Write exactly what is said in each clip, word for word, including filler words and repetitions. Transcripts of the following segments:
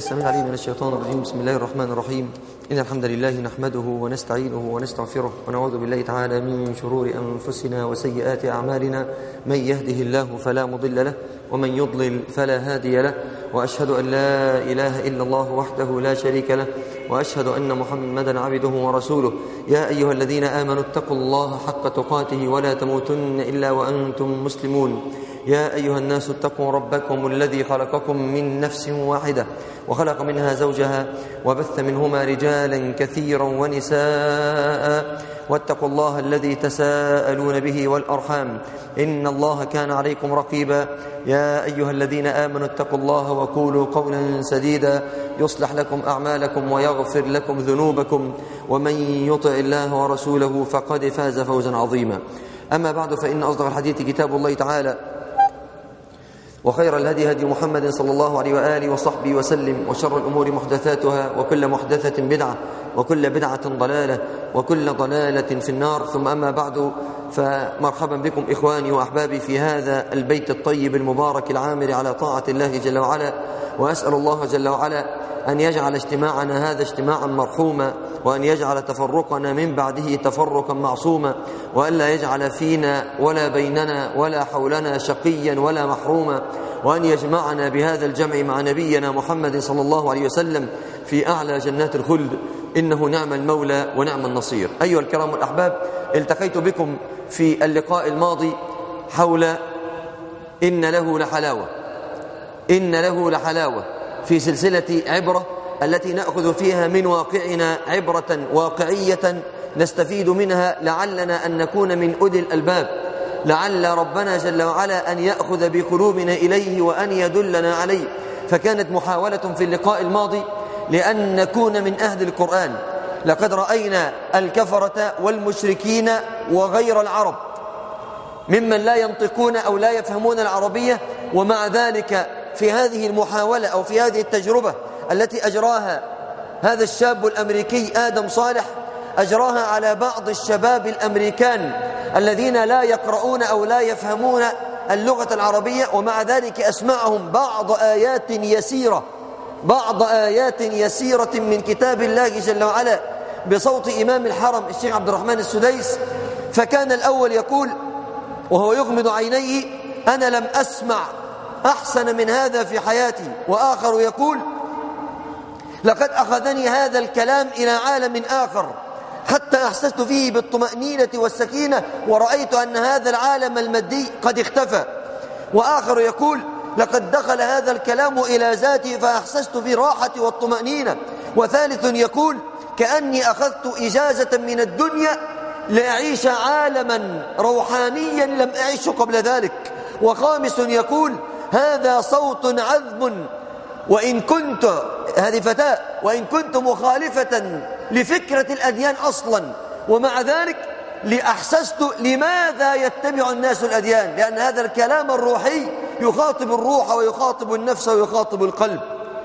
السميع العليم من الشيطان الرجيم. بسم الله الرحمن الرحيم. إن الحمد لله نحمده ونستعينه ونستغفره ونعوذ بالله تعالى من شرور أنفسنا وسيئات أعمالنا. من يهده الله فلا مضل له ومن يضلل فلا هادي له، وأشهد أن لا إله إلا الله وحده لا شريك له، وأشهد أن محمدا عبده ورسوله. يا أيها الذين آمنوا اتقوا الله حق تقاته ولا تموتن إلا وأنتم مسلمون. يا أيها الناس اتقوا ربكم الذي خلقكم من نفس واحدة وخلق منها زوجها وبث منهما رجالا كثيرا ونساء، واتقوا الله الذي تساءلون به والأرحام إن الله كان عليكم رقيبا. يا أيها الذين آمنوا اتقوا الله وقولوا قولا سديدا يصلح لكم أعمالكم ويغفر لكم ذنوبكم، ومن يطع الله ورسوله فقد فاز فوزا عظيما. أما بعد، فإن أصدق الحديث كتاب الله تعالى، وخير الهدي هدي محمد صلى الله عليه وآله وصحبه وسلم، وشر الأمور محدثاتها، وكل محدثة بدعة، وكل بدعة ضلالة، وكل ضلالة في النار. ثم أما بعد، فمرحبا بكم إخواني وأحبابي في هذا البيت الطيب المبارك العامر على طاعة الله جل وعلا. وأسأل الله جل وعلا أن يجعل اجتماعنا هذا اجتماعا مرحوما، وأن يجعل تفرقنا من بعده تفرقا معصوما، وأن لا يجعل فينا ولا بيننا ولا حولنا شقيا ولا محروما، وأن يجمعنا بهذا الجمع مع نبينا محمد صلى الله عليه وسلم في أعلى جنات الخلد، إنه نعم المولى ونعم النصير. أيها الكرام الأحباب، التقيت بكم في اللقاء الماضي حول إن له لحلاوة إن له لحلاوة في سلسلة عبرة التي نأخذ فيها من واقعنا عبرة واقعية نستفيد منها، لعلنا أن نكون من أولي الألباب، لعل ربنا جل وعلا أن يأخذ بقلوبنا إليه وأن يدلنا عليه. فكانت محاولة في اللقاء الماضي لأن نكون من أهل القرآن. لقد رأينا الكفرة والمشركين وغير العرب ممن لا ينطقون أو لا يفهمون العربية، ومع ذلك في هذه المحاولة أو في هذه التجربة التي أجراها هذا الشاب الأمريكي آدم صالح، أجراها على بعض الشباب الأمريكان الذين لا يقرؤون أو لا يفهمون اللغة العربية، ومع ذلك أسمعهم بعض آيات يسيرة بعض آيات يسيرة من كتاب الله جل وعلا بصوت إمام الحرم الشيخ عبد الرحمن السديس. فكان الأول يقول وهو يغمض عينيه: أنا لم أسمع أحسن من هذا في حياتي. وآخر يقول: لقد أخذني هذا الكلام إلى عالم آخر حتى أحسست فيه بالطمأنينة والسكينة، ورأيت أن هذا العالم المادي قد اختفى. وآخر يقول: لقد دخل هذا الكلام إلى ذاتي فأحسست بالراحة والطمأنينة. وثالث يقول: كأني أخذت إجازة من الدنيا لأعيش عالما روحانيا لم أعيش قبل ذلك. وخامس يقول: هذا صوت عذب، وإن كنت هذه فتاة وإن كنت مخالفة لفكرة الأديان أصلا، ومع ذلك لأحسست لماذا يتبع الناس الأديان، لأن هذا الكلام الروحي يخاطب الروح ويخاطب النفس ويخاطب القلب.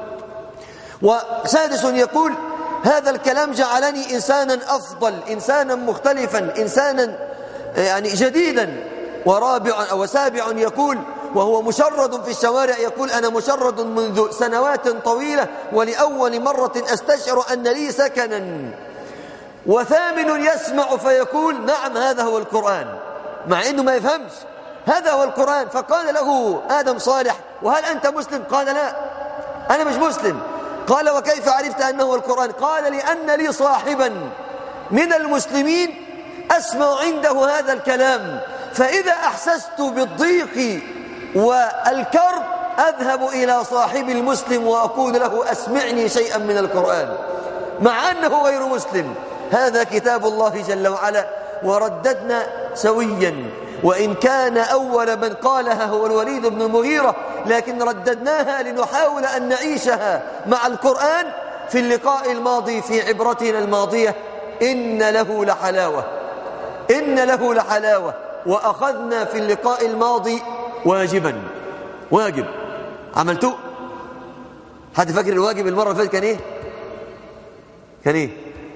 وسادس يقول: هذا الكلام جعلني إنسانا أفضل، إنسانا مختلفا، إنسانا يعني جديدا. ورابع وسابع يقول وهو مشرد في الشوارع، يقول: أنا مشرد منذ سنوات طويلة ولأول مرة أستشعر أن لي سكنا. وثامن يسمع فيقول: نعم هذا هو القرآن، مع أنه ما يفهمش، هذا هو القرآن. فقال له آدم صالح: وهل أنت مسلم؟ قال: لا، أنا مش مسلم. قال: وكيف عرفت أنه هو القرآن؟ قال: لأن لي صاحبا من المسلمين أسمع عنده هذا الكلام، فإذا أحسست بالضيق والكرب أذهب إلى صاحب المسلم وأقول له: أسمعني شيئا من القرآن، مع أنه غير مسلم. هذا كتاب الله جل وعلا. ورددنا سويا، وإن كان أول من قالها هو الوليد بن المغيرة، لكن رددناها لنحاول أن نعيشها مع القرآن في اللقاء الماضي في عبرتنا الماضية: إن له لحلاوة إن له لحلاوة. وأخذنا في اللقاء الماضي واجبا واجب عملته. حد فاكر الواجب المرة اللي فاتت كان إيه؟ كان إيه؟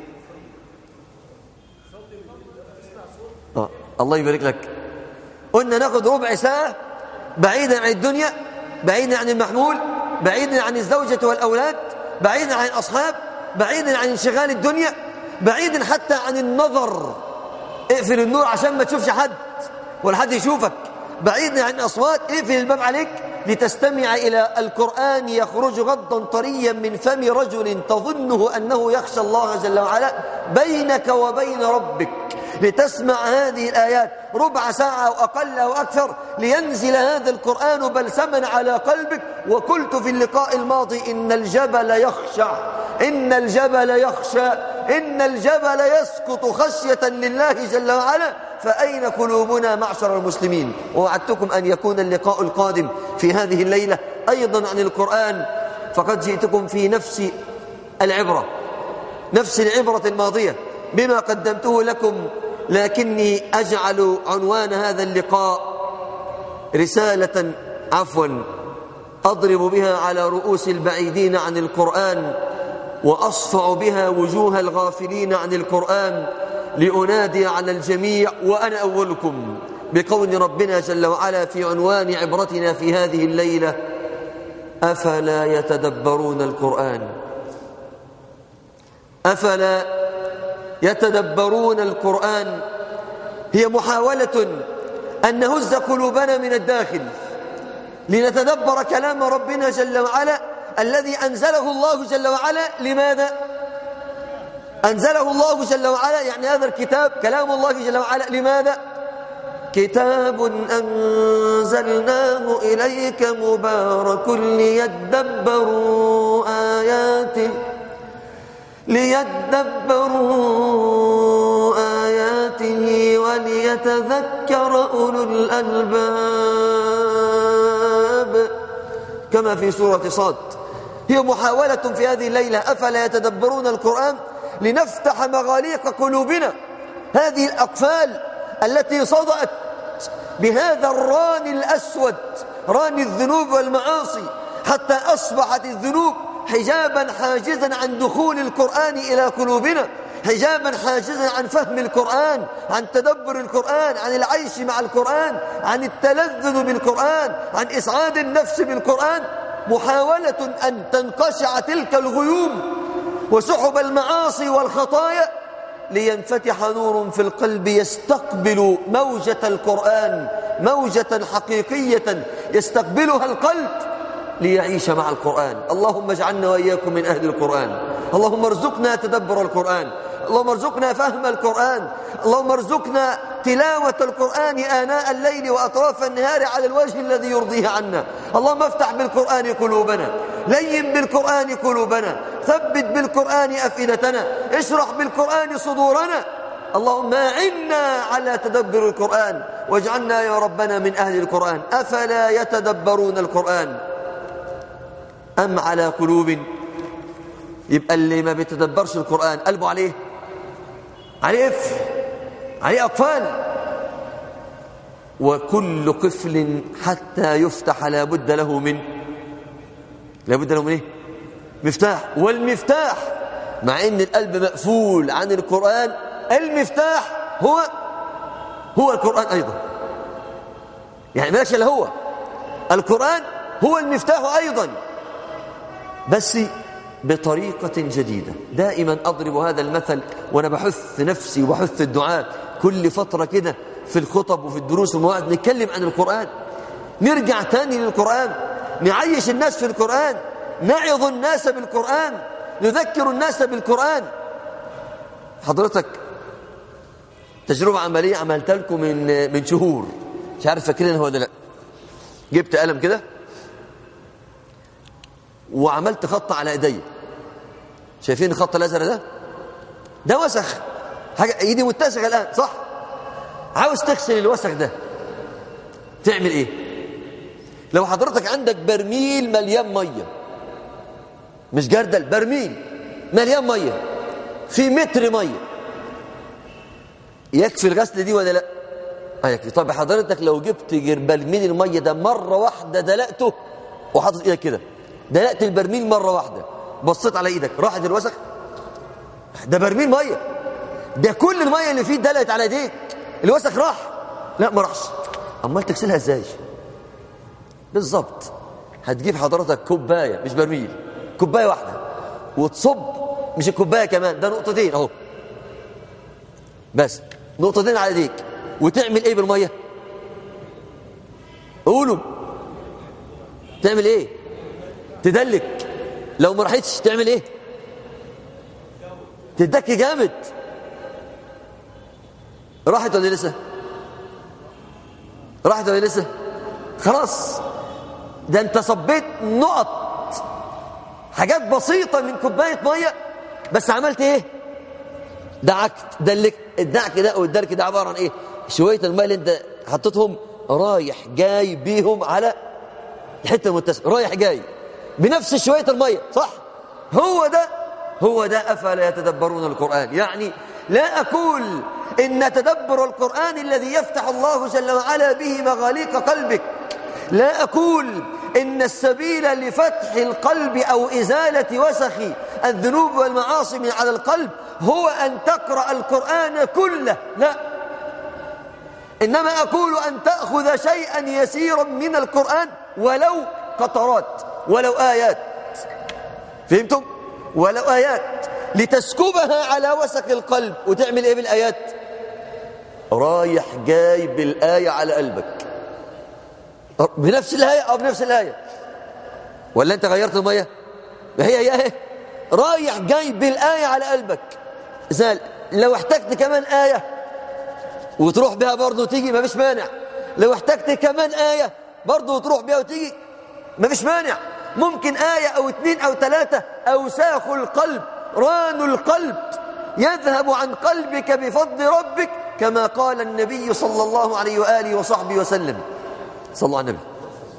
آه. الله يبارك لك. قلنا ناخذ ربع ساعة بعيدا عن الدنيا، بعيدا عن المحمول، بعيدا عن الزوجة والأولاد، بعيدا عن الأصحاب، بعيدا عن انشغال الدنيا، بعيدا حتى عن النظر. اقفل النور عشان ما تشوفش حد ولا حد يشوفك، بعيدا عن الأصوات، اقفل الباب عليك لتستمع إلى القرآن يخرج غضا طريا من فم رجل تظنه أنه يخشى الله جل وعلا، بينك وبين ربك، لتسمع هذه الآيات ربع ساعة أو أقل أو أكثر، لينزل هذا القرآن بلسما على قلبك. وقلت في اللقاء الماضي إن الجبل يخشع، إن الجبل يخشى، إن الجبل يسقط خشية لله جل وعلا. فأين قلوبنا معشر المسلمين؟ ووعدتكم أن يكون اللقاء القادم في هذه الليلة أيضا عن القرآن، فقد جئتكم في نفس العبرة، نفس العبرة الماضية بما قدمته لكم، لكني أجعل عنوان هذا اللقاء رسالة عفوا أضرب بها على رؤوس البعيدين عن القرآن، وأصفع بها وجوه الغافلين عن القرآن، لأنادي على الجميع وأنا أولكم بقول ربنا جل وعلا في عنوان عبرتنا في هذه الليلة: أفلا يتدبرون القرآن؟ أفلا يتدبرون القرآن؟ هي محاولة أن نهز قلوبنا من الداخل لنتدبر كلام ربنا جل وعلا الذي أنزله الله جل وعلا. لماذا أنزله الله جل وعلا؟ يعني هذا الكتاب كلام الله جل وعلا. لماذا؟ كتاب أنزلناه إليك مبارك ليدبروا آياته ليدبروا آياته وليتذكر أولو الألباب، كما في سورة صاد. هي محاولة في هذه الليلة: أفلا يتدبرون القرآن؟ لنفتح مغاليق قلوبنا، هذه الأقفال التي صدأت بهذا الران الأسود، ران الذنوب والمعاصي، حتى أصبحت الذنوب حجابا حاجزا عن دخول القرآن إلى قلوبنا، حجابا حاجزا عن فهم القرآن، عن تدبر القرآن، عن العيش مع القرآن، عن التلذذ بالقرآن، عن إسعاد النفس بالقرآن. محاولة أن تنقشع تلك الغيوم وسحب المعاصي والخطايا لينفتح نور في القلب يستقبل موجة القرآن، موجة حقيقية يستقبلها القلب ليعيش مع القرآن. اللهم اجعلنا وإياكم من أهل القرآن. اللهم ارزقنا تدبر القرآن، اللهم ارزقنا فهم القرآن، اللهم ارزقنا تلاوة القرآن آناء الليل وأطراف النهار على الوجه الذي يرضيه عنا. اللهم افتح بالقرآن قلوبنا، لين بالقرآن قلوبنا، ثبت بالقرآن أفئدتنا، اشرح بالقرآن صدورنا. اللهم أعنا على تدبر القرآن واجعلنا يا ربنا من أهل القرآن. أفلا يتدبرون القرآن أم على قلوب؟ يبقى اللي ما بيتدبرش القرآن قلبه عليه عليه قفل، عليه أقفال. وكل قفل حتى يفتح لابد له من لابد له من ايه؟ مفتاح. والمفتاح مع ان القلب مقفول عن القرآن، المفتاح هو هو القرآن ايضا. يعني ماشي اللي هو القرآن هو المفتاح ايضا، بس بطريقة جديدة. دائما أضرب هذا المثل وأنا بحث نفسي وبحث الدعاء كل فترة كده في الخطب وفي الدروس والمواعظ نتكلم عن القرآن، نرجع تاني للقرآن، نعيش الناس في القرآن، نعظ الناس بالقرآن، نذكر الناس بالقرآن. حضرتك تجربة عملية عملتها لكم من من شهور، مش عارف فاكرينها ولا لا. جبت قلم كده وعملت خط على ايدي، شايفين الخط الازرق ده؟ ده وسخ، حاجه ايدي متسخه الان، صح؟ عاوز تغسل الوسخ ده تعمل ايه؟ لو حضرتك عندك برميل مليان ميه، مش جردل، برميل مليان ميه في متر ميه، يكفي الغسل دي ولا لا؟ اه يكفي. طب حضرتك لو جبت برميل الميه ده مره واحده دلقته وحاطط ايدك كده، دلقت البرميل مرة واحدة، بصيت على ايدك، راحت الوسخ؟ ده برميل مية، ده كل المية اللي فيه دلقت على ايديك، الوسخ راح؟ لا ما راحش. امال تغسلها ازاي؟ بالظبط هتجيب حضرتك كوباية، مش برميل، كوباية واحدة وتصب، مش الكوبايه كمان، ده نقطتين اهو، بس نقطتين على ايديك، وتعمل ايه بالميه؟ قولوا تعمل ايه؟ تدلك. لو ما راحتش تعمل ايه؟ تدك جامد. راحت ولا لسه؟ راحت ولا لسه؟ خلاص، ده انت صبيت نقط، حاجات بسيطة من كوباية مية، بس عملت ايه؟ دعكت. دلك. الدعك ده او الدرك ده عبارة عن ايه؟ شوية الماء اللي انت حطيتهم رايح جاي بيهم على حتة متسعة، رايح جاي بنفس شوية المية، صح؟ هو ده هو ده أفلا يتدبرون القرآن. يعني لا أقول إن تدبر القرآن الذي يفتح الله جل وعلا به مغاليق قلبك، لا أقول إن السبيل لفتح القلب أو إزالة وسخ الذنوب والمعاصي من على القلب هو أن تقرأ القرآن كله، لا، إنما أقول أن تأخذ شيئا يسيرا من القرآن ولو قطرات، ولو آيات، فهمتم؟ ولو آيات، لتسكبها على وسخ القلب. وتعمل إيه بالآيات؟ رايح جاي بالآية على قلبك، بنفس الآية أو بنفس الآية، ولا أنت غيرت المية؟ ما هي هي رايح جاي بالآية على قلبك. زال لو احتجت كمان آية وتروح بها برضه وتيجي، ما فيش مانع. لو احتجت كمان آية برضه وتروح بها وتيجي، ما فيش مانع. ممكن آية أو اثنين أو ثلاثة. أوساخ القلب، ران القلب، يذهب عن قلبك بفضل ربك، كما قال النبي صلى الله عليه وآله وصحبه وسلم. صلوا على النبي.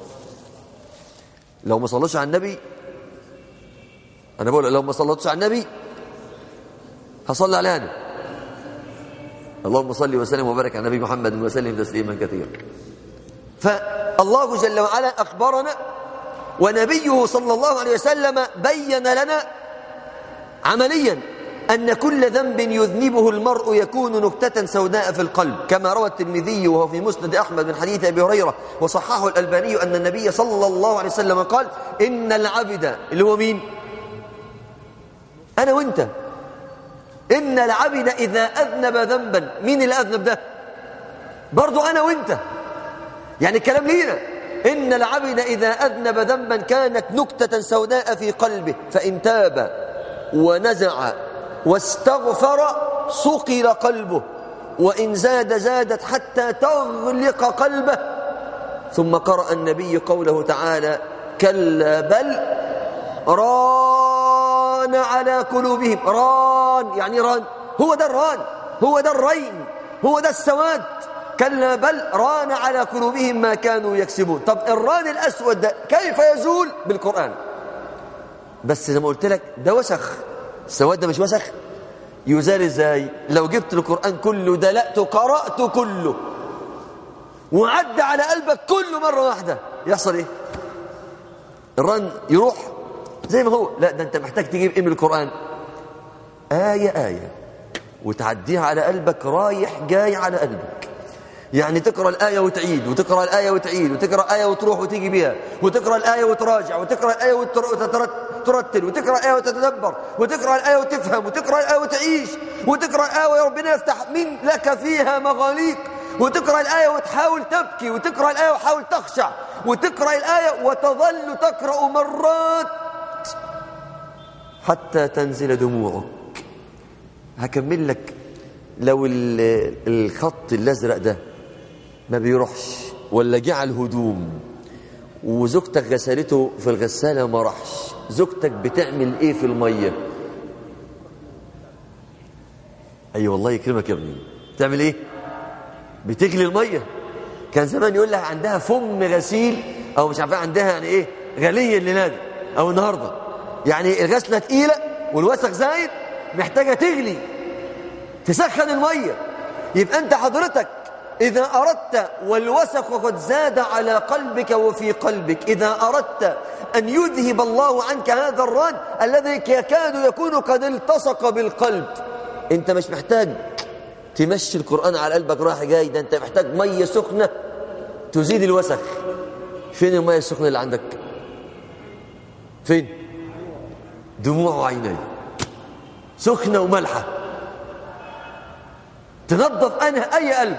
لو ما صلوش على النبي، أنا بقول لو ما صلوش على النبي هصلي على أنا. اللهم صل وسلم وبارك على النبي محمد وسلم تسليما كثيرا. فالله جل وعلا أخبرنا، ونبيه صلى الله عليه وسلم بين لنا عمليا أن كل ذنب يذنبه المرء يكون نكتة سوداء في القلب، كما روى الترمذي وهو في مسند أحمد من حديث أبي هريرة وصححه الألباني أن النبي صلى الله عليه وسلم قال: إن العبد، اللي هو مين؟ أنا وإنت. إن العبد إذا أذنب ذنبا، مين اللي أذنب ده؟ برضو أنا وإنت، يعني الكلام لينا. إن العبد إذا أذنب ذنبا كانت نكتة سوداء في قلبه، فإن تاب ونزع واستغفر صقل قلبه، وإن زاد زادت حتى تغلق قلبه. ثم قرأ النبي قوله تعالى: كلا بل ران على قلوبهم. ران يعني ران، هو ده الران، هو ده الرين، هو ده السواد. كلا بل ران على قلوبهم ما كانوا يكسبون. طب الران الأسود ده كيف يزول؟ بالقرآن. بس زي ما قلت لك ده وسخ، السواد ده مش وسخ. يزال ازاي؟ لو جبت القرآن كله دلقته قرأته كله وعد على قلبك كله مرة واحدة، يحصل ايه؟ الران يروح زي ما هو. لا، ده انت محتاج تجيب ايه من القرآن؟ آية آية وتعديها على قلبك، رايح جاي على قلبك. يعني تقرأ الآية وتعيد، وتقرأ الآية وتعيد، وتقرأ آية وتروح وتيجي بيها، وتقرأ الآية وتراجع، وتقرأ الآية وترتل، وتقرأ الآية وتتدبر، وتقرأ الآية وتفهم، وتقرأ الآية وتعيش، وتقرأ الآية وربنا يفتح من لك فيها مغاليق، وتقرأ الآية وتحاول تبكي، وتقرأ الآية وحاول تخشع، وتقرأ الآية وتظل تقرأ مرات حتى تنزل دموعك. هكمل لك. لو الخط الأزرق ده ما بيروحش، ولا جه على الهدوم وزوجتك غسلته في الغسالة ما راحش، زوجتك بتعمل ايه في المية؟ اي أيوة والله يكرمك يا ابني، بتعمل ايه؟ بتغلي المية. كان زمان يقول لها عندها فم غسيل، او مش عارفه عندها يعني ايه غلية الليلة دي او النهارده، يعني الغسلة تقيلة والوسخ زايد، محتاجة تغلي، تسخن المية. يبقى انت حضرتك إذا أردت، والوسخ قد زاد على قلبك وفي قلبك، إذا أردت أن يذهب الله عنك هذا الران الذي يكاد يكون قد التصق بالقلب، أنت مش محتاج تمشي القرآن على قلبك رايح جاي، ده أنت محتاج مية سخنة تزيد الوسخ. فين المية السخنة اللي عندك؟ فين؟ دموع عيني سخنة وملحة تنظف أنها أي قلب.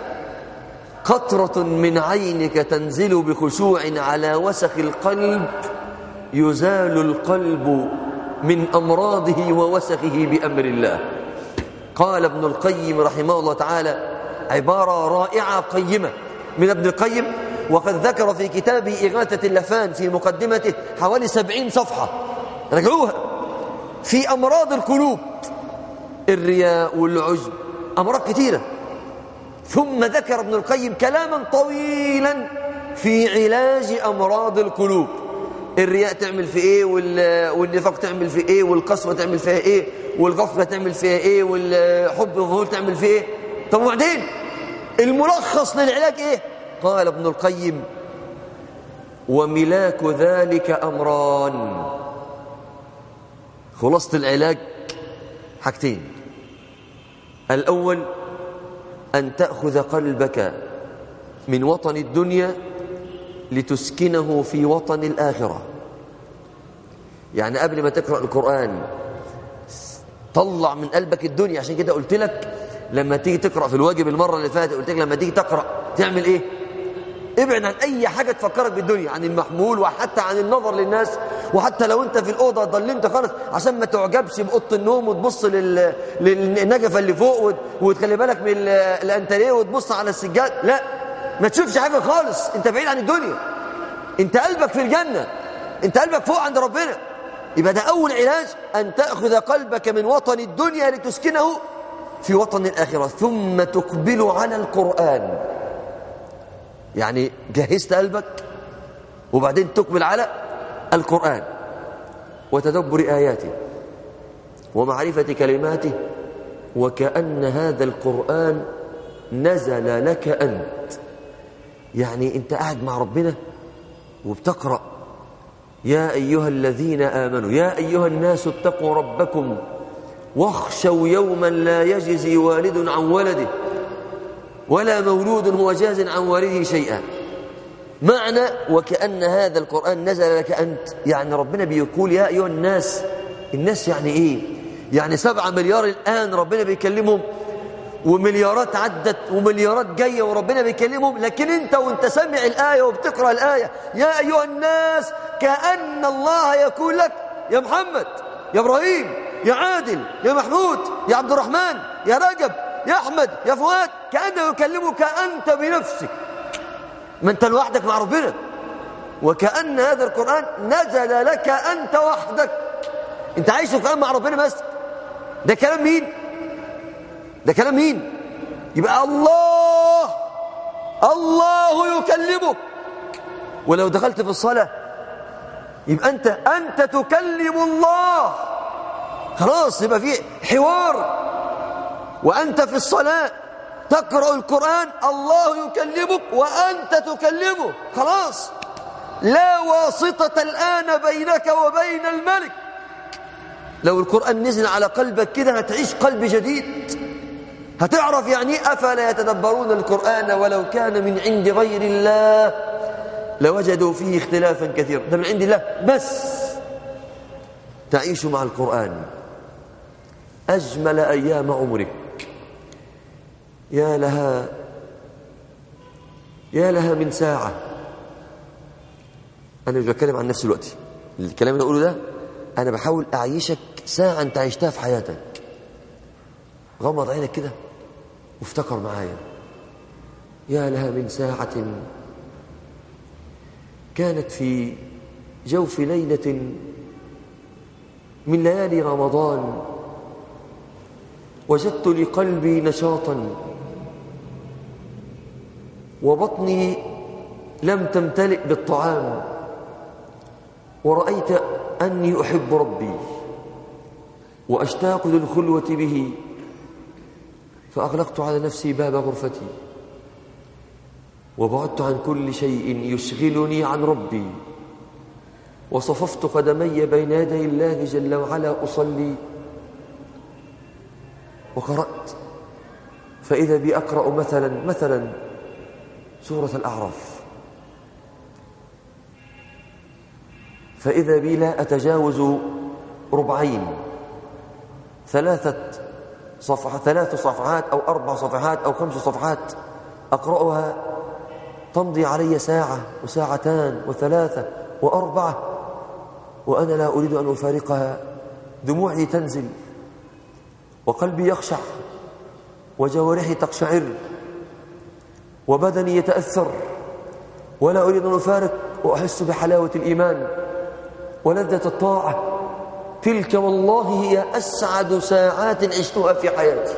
قطرة من عينك تنزل بخشوع على وسخ القلب يزال القلب من أمراضه ووسخه بأمر الله. قال ابن القيم رحمه الله تعالى عبارة رائعة قيمة من ابن القيم، وقد ذكر في كتابه إغاثة اللفان في مقدمته حوالي سبعين صفحة، رجعوها، في أمراض القلوب، الرياء والعجب، أمراض كثيرة. ثم ذكر ابن القيم كلاما طويلا في علاج أمراض القلوب. الرياء تعمل في ايه، والنفاق تعمل في ايه، والقسوة تعمل فيها ايه، والغفلة تعمل فيها ايه، والحب الظهور تعمل فيها ايه. طب وبعدين الملخص للعلاج ايه؟ قال ابن القيم وملاك ذلك أمران. خلاصة العلاج حاجتين: الأول أن تأخذ قلبك من وطن الدنيا لتسكنه في وطن الآخرة. يعني قبل ما تقرأ القرآن طلع من قلبك الدنيا. عشان كده قلت لك لما تيجي تقرأ في الواجب المرة اللي فاتت، قلت لك لما تيجي تقرأ تعمل ايه؟ ابعد عن اي حاجة تفكرك بالدنيا، عن المحمول وحتى عن النظر للناس، وحتى لو انت في الأوضة ضلمت خالص عشان ما تعجبش بأوضة النوم وتبص لل... للنجفة اللي فوق وتخلي بالك من الانتريه وتبص على السجاد. لا، ما تشوفش حاجة خالص، انت بعيد عن الدنيا، انت قلبك في الجنة، انت قلبك فوق عند ربنا. يبقى ده أول علاج، أن تأخذ قلبك من وطن الدنيا لتسكنه في وطن الآخرة. ثم تقبل على القرآن، يعني جهزت قلبك وبعدين تقبل على القرآن وتدبر آياته ومعرفة كلماته، وكأن هذا القرآن نزل لك أنت. يعني أنت قاعد مع ربنا وبتقرأ يا أيها الذين آمنوا يا أيها الناس اتقوا ربكم واخشوا يوما لا يجزي والد عن ولده ولا مولود هو جاز عن والده شيئا. معنى وكأن هذا القرآن نزل لك أنت، يعني ربنا بيقول يا أيها الناس. الناس يعني إيه؟ يعني سبعة مليار الآن ربنا بيكلمهم، ومليارات عدت ومليارات جاية وربنا بيكلمهم، لكن انت وانت سمع الآية وبتقرأ الآية يا أيها الناس، كأن الله يقول لك يا محمد، يا إبراهيم، يا عادل، يا محمود، يا عبد الرحمن، يا رجب، يا أحمد، يا فؤاد، كأنه يكلمك أنت بنفسك، ما انت لوحدك مع ربنا. وكأن هذا القرآن نزل لك أنت وحدك، انت عايش القرآن مع ربنا بس. ده كلام مين؟ ده كلام مين؟ يبقى الله الله يكلمك. ولو دخلت في الصلاة يبقى أنت أنت تكلم الله، خلاص يبقى في حوار. وأنت في الصلاة تقرأ القرآن الله يكلمك وأنت تكلمه، خلاص لا واسطة الآن بينك وبين الملك. لو القرآن نزل على قلبك كده هتعيش قلب جديد، هتعرف يعني أفلا يتدبرون القرآن ولو كان من عند غير الله لوجدوا فيه اختلافا كثيرا. ده من عند الله بس تعيش مع القرآن أجمل أيام عمرك. يا لها يا لها من ساعة. أنا مش بتكلم عن نفسي دلوقتي، الكلام اللي أقوله ده أنا بحاول أعيشك ساعة أنت عشتها في حياتك. غمض عينك كده وافتكر معايا. يا لها من ساعة كانت في جوف ليلة من ليالي رمضان، وجدت لقلبي نشاطا وبطني لم تمتلئ بالطعام، ورأيت أني أحب ربي وأشتاق للخلوة به، فأغلقت على نفسي باب غرفتي وبعدت عن كل شيء يشغلني عن ربي، وصففت قدمي بين يدي الله جل وعلا أصلي، وقرأت فإذا بي أقرأ مثلا مثلا سورة الأعراف، فإذا بي لا أتجاوز ربعين، ثلاثة صفحات، ثلاث صفحات أو أربع صفحات أو خمس صفحات أقرأها تمضي علي ساعة وساعتان وثلاثة وأربعة وأنا لا أريد أن أفارقها. دموعي تنزل وقلبي يخشع وجوارحي تقشعر وبدني يتأثر، ولا أريد أن أفارق وأحس بحلاوة الإيمان ولذة الطاعة. تلك والله هي أسعد ساعات عشتها في حياتي.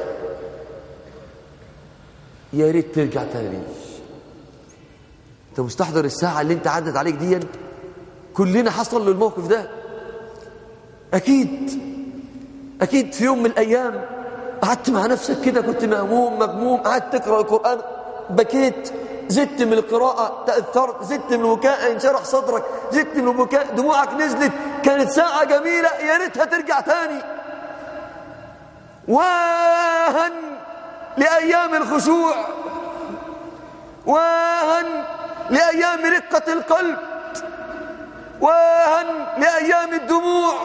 يا ريت ترجع تاني. أنت مستحضر الساعة اللي أنت عدت عليك دي؟ كلنا حصل له الموقف ده أكيد. أكيد في يوم من الأيام قعدت مع نفسك كده، كنت مهموم مغموم، قعدت تقرأ القرآن، بكيت، زدت من القراءة، تأثرت، زدت من البكاء، انشرح صدرك، زدت من البكاء، دموعك نزلت. كانت ساعة جميلة، يا ريتها ترجع تاني. واهن لأيام الخشوع، واهن لأيام رقة القلب، واهن لأيام الدموع،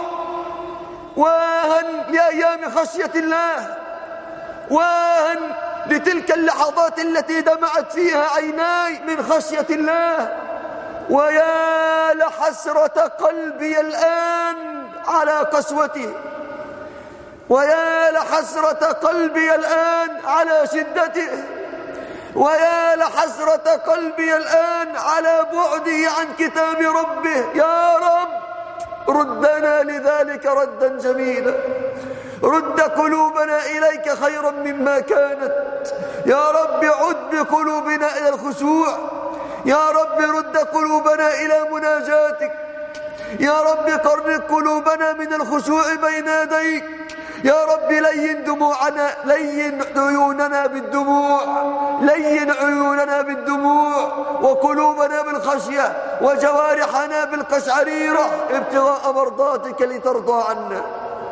واهن لأيام خشية الله، واهن لتلك اللحظات التي دمعت فيها عيناي من خشية الله. ويا لحسرة قلبي الآن على قسوته، ويا لحسرة قلبي الآن على شدته، ويا لحسرة قلبي الآن على بعده عن كتاب ربه. يا رب ردنا لذلك ردا جميلا، رد قلوبنا إليك خيرا مما كانت. يا رب عد بقلوبنا إلى الخشوع، يا رب رد قلوبنا إلى مناجاتك، يا رب قرب قلوبنا من الخشوع بين يديك. يا رب لين دموعنا، لين عيوننا بالدموع، لين عيوننا بالدموع، وقلوبنا بالخشية، وجوارحنا بالقشعريرة ابتغاء مرضاتك لترضى عنا.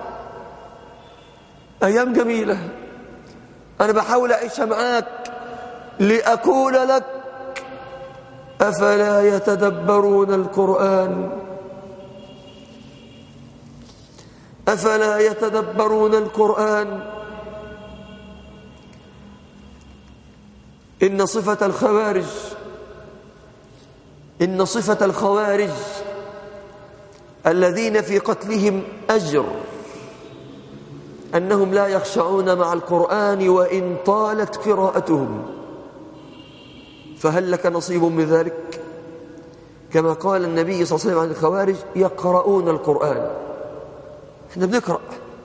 أيام جميلة أنا بحاول أعيشها معاك لأقول لك: أفلا يتدبرون القرآن؟ أفلا يتدبرون القرآن؟ إن صفة الخوارج إن صفة الخوارج الذين في قتلهم أجر أنهم لا يخشعون مع القرآن وإن طالت قراءتهم. فهل لك نصيب من ذلك؟ كما قال النبي صلى الله عليه وسلم عن الخوارج: يقرؤون القرآن. احنا بنقرأ،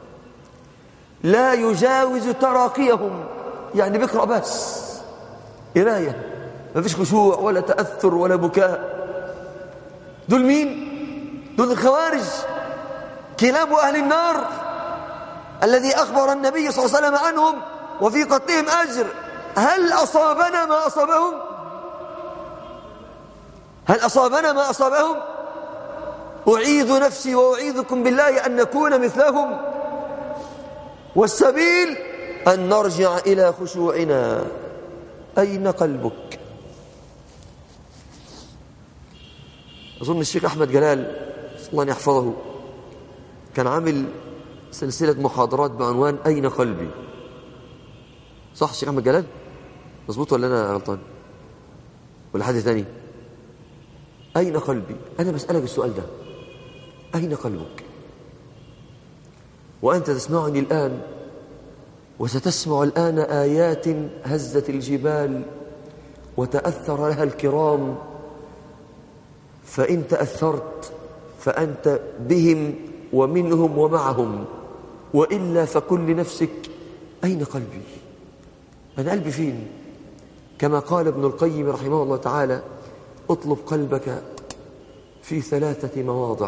لا يجاوز تراقيهم، يعني بيقرأ بس قراية، ما فيش خشوع ولا تأثر ولا بكاء. دول مين؟ دول الخوارج، كلاب أهل النار الذي أخبر النبي صلى الله عليه وسلم عنهم وفي قتلهم أجر. هل أصابنا ما أصابهم؟ هل أصابنا ما أصابهم؟ أعيذ نفسي وأعيذكم بالله أن نكون مثلهم. والسبيل أن نرجع إلى خشوعنا. أين قلبك؟ أظن الشيخ أحمد جلال الله يحفظه كان عامل سلسلة محاضرات بعنوان أين قلبي. صح الشيخ أحمد جلال؟ مظبوط ولا أنا غلطان؟ ولا حد ثاني؟ أين قلبي؟ أنا بسألك السؤال ده، أين قلبك؟ وأنت تسمعني الآن وستسمع الآن آيات هزت الجبال وتأثر لها الكرام، فإن تأثرت فأنت بهم ومنهم ومعهم، وإلا فقل لنفسك: أين قلبي؟ أنا قلبي فين؟ كما قال ابن القيم رحمه الله تعالى: اطلب قلبك في ثلاثة مواضع.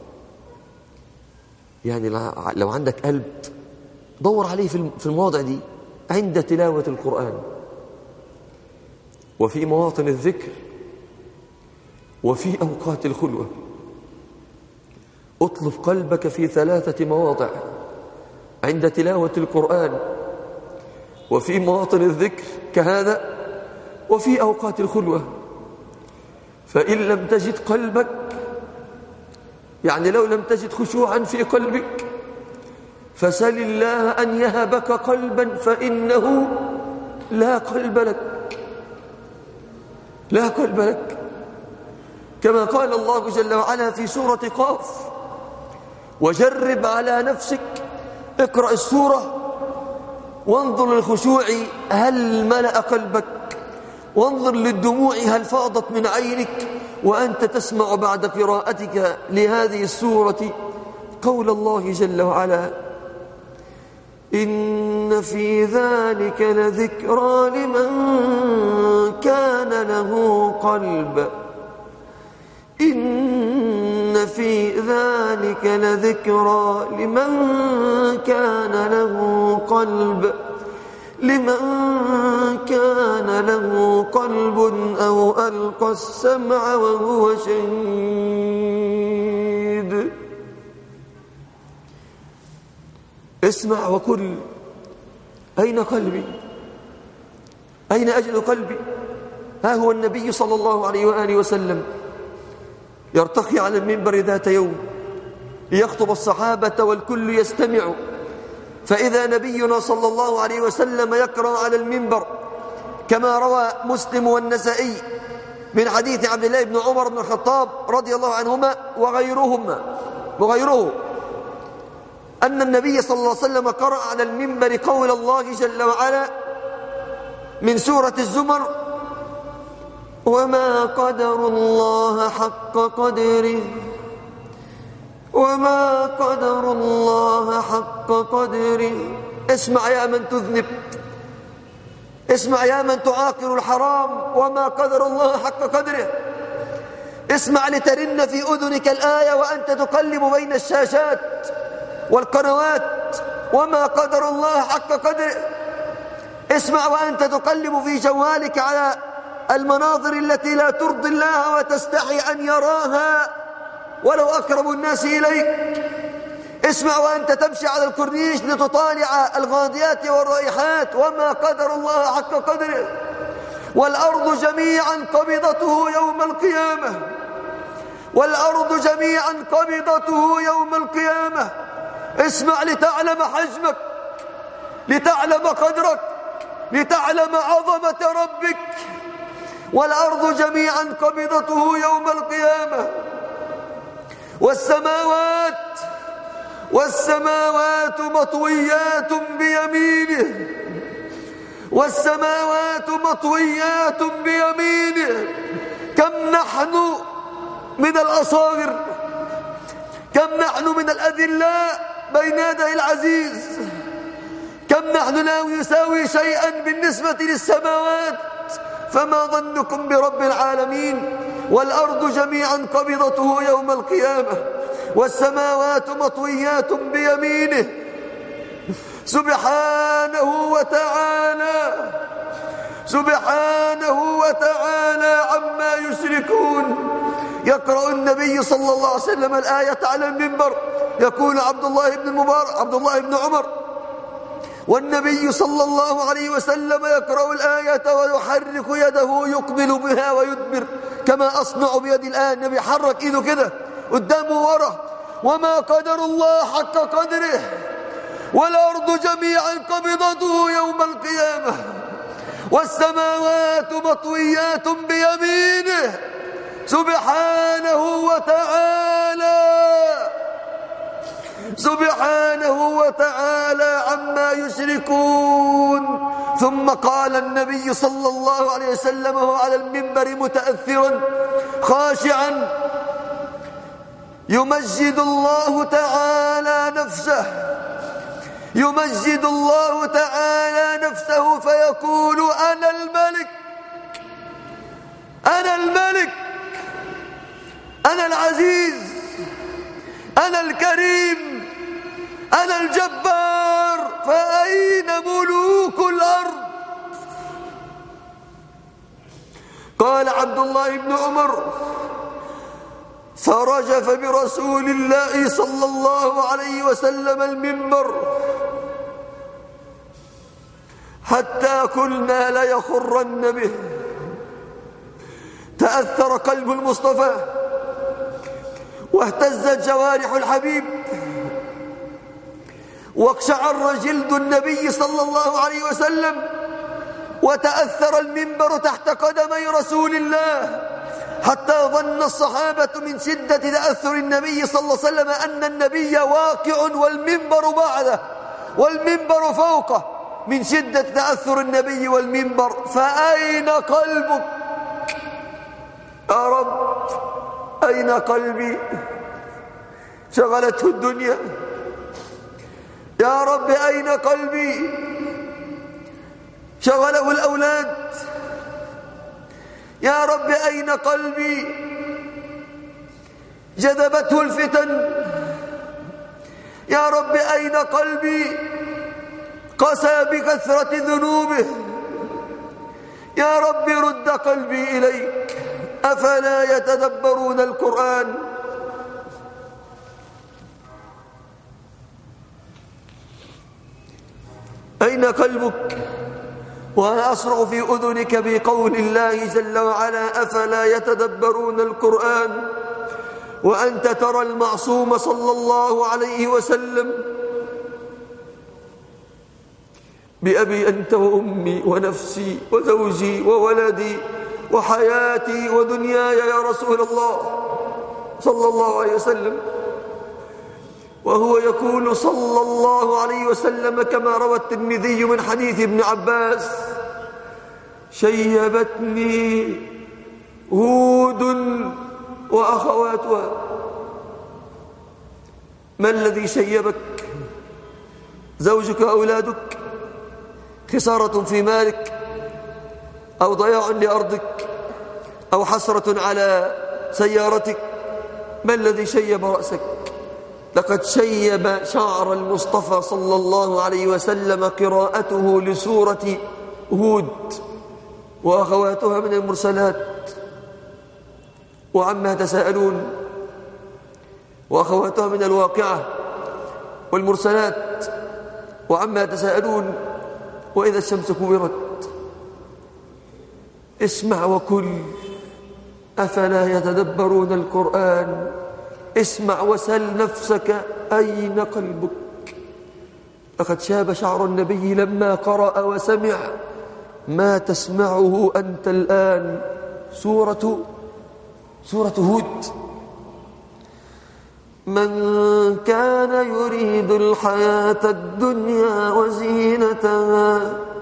يعني لو عندك قلب دور عليه في المواضع دي: عند تلاوة القرآن، وفي مواطن الذكر، وفي أوقات الخلوة. اطلب قلبك في ثلاثة مواضع: عند تلاوة القرآن، وفي مواطن الذكر كهذا، وفي أوقات الخلوة. فإن لم تجد قلبك يعني لو لم تجد خشوعا في قلبك فسل الله أن يهبك قلبا، فإنه لا قلب لك، لا قلب لك. كما قال الله جل وعلا في سورة قاف: وجرب على نفسك، اقرأ السورة وانظر للخشوع هل ملأ قلبك، وانظر للدموع هل فاضت من عينك، وأنت تسمع بعد قراءتك لهذه السورة قول الله جل وعلا: إن في ذلك لذكرى لمن كان له قلب، إن في ذلك لذكرى لمن كان له قلب لمن كان له قلب أو ألقى السمع وهو شهيد. اسمع وقل: أين قلبي؟ أين أجد قلبي؟ ها هو النبي صلى الله عليه وآله وسلم يرتقي على المنبر ذات يوم ليخطب الصحابة والكل يستمع، فإذا نبينا صلى الله عليه وسلم يقرأ على المنبر كما روى مسلم والنسائي من حديث عبد الله بن عمر بن الخطاب رضي الله عنهما وغيرهما وغيره أن النبي صلى الله عليه وسلم قرأ على المنبر قول الله جل وعلا من سورة الزمر: وما قدر الله حق قدره وما قدر الله حق قدره. اسمع يا من تذنب، اسمع يا من تعاقر الحرام، وما قدر الله حق قدره. اسمع لترن في أذنك الآية وأنت تقلب بين الشاشات والقنوات: وما قدر الله حق قدره. اسمع وأنت تقلب في جوالك على المناظر التي لا ترضي الله وتستحي أن يراها ولو أقرب الناس إليك. اسمع وأنت تمشي على الكورنيش لتطالع الغاديات والرائحات: وما قدر الله حق قدره. والأرض جميعا قبضته يوم القيامة، والأرض جميعا قبضته يوم القيامة. اسمع لتعلم حجمك، لتعلم قدرك، لتعلم عظمة ربك. والأرض جميعا قبضته يوم القيامة. والسماوات والسماوات مطويات بيمينه والسماوات مطويات بيمينه. كم نحن من الأصاغر، كم نحن من الأذلاء بين يدي العزيز، كم نحن لا يساوي شيئا بالنسبة للسماوات، فما ظنكم برب العالمين. والأرض جميعا قبضته يوم القيامة والسماوات مطويات بيمينه سبحانه وتعالى سبحانه وتعالى عما يشركون. يقرأ النبي صلى الله عليه وسلم الآية على المنبر، يقول عبد الله بن المبارك عبد الله بن عمر: والنبي صلى الله عليه وسلم يقرأ الآية ويحرك يده يقبل بها ويدبر كما أصنع بيدي الآن. النبي حرك إيده كده قدامه ورا: وما قدر الله حق قدره والأرض جميعا قبضته يوم القيامة والسماوات مطويات بيمينه سبحانه وتعالى سبحانه وتعالى عما يشركون. ثم قال النبي صلى الله عليه وسلم وهو على المنبر متأثرا خاشعا يمجد الله تعالى نفسه يمجد الله تعالى نفسه فيقول: أنا الملك أنا الملك أنا العزيز أنا الكريم أنا الجبار، فأين ملوك الأرض؟ قال عبد الله بن عمر: فرجف برسول الله صلى الله عليه وسلم المنبر حتى قلنا ليخرن به. تأثر قلب المصطفى واهتزت جوارح الحبيب واقشعر جلد النبي صلى الله عليه وسلم وتأثر المنبر تحت قدمي رسول الله، حتى ظن الصحابة من شدة تأثر النبي صلى الله عليه وسلم أن النبي واقع والمنبر بعده والمنبر فوقه من شدة تأثر النبي والمنبر. فأين قلبك يا رب؟ أين قلبي؟ شغلته الدنيا. يا رب أين قلبي؟ شغله الأولاد. يا رب أين قلبي؟ جذبته الفتن. يا رب أين قلبي؟ قسى بكثرة ذنوبه. يا رب رد قلبي إليك. أفلا يتدبرون القرآن؟ أين قلبك؟ وأنا أصرع في أذنك بقول الله جل وعلا: أفلا يتدبرون القرآن؟ وأنت ترى المعصوم صلى الله عليه وسلم: بأبي أنت وأمي ونفسي وزوجي وولدي وحياتي ودنياي يا رسول الله صلى الله عليه وسلم، وهو يقول صلى الله عليه وسلم كما روى الترمذي من حديث ابن عباس: شيبتني هود وأخواتها. ما الذي شيبك؟ زوجك وأولادك؟ خسارة في مالك؟ أو ضياع لأرضك؟ أو حسرة على سيارتك؟ ما الذي شيب رأسك؟ لقد شيب شعر المصطفى صلى الله عليه وسلم قراءته لسورة هود وأخواتها من المرسلات. وعما تساءلون وأخواتها من الواقعة والمرسلات. وعما تساءلون وإذا الشمس كورت. اسمع وكل. أفلا يتدبرون القرآن؟ اسمع وسل نفسك: أين قلبك؟ لقد شاب شعر النبي لما قرأ وسمع ما تسمعه أنت الآن، سورة سورة هود. من كان يريد الحياة الدنيا وزينتها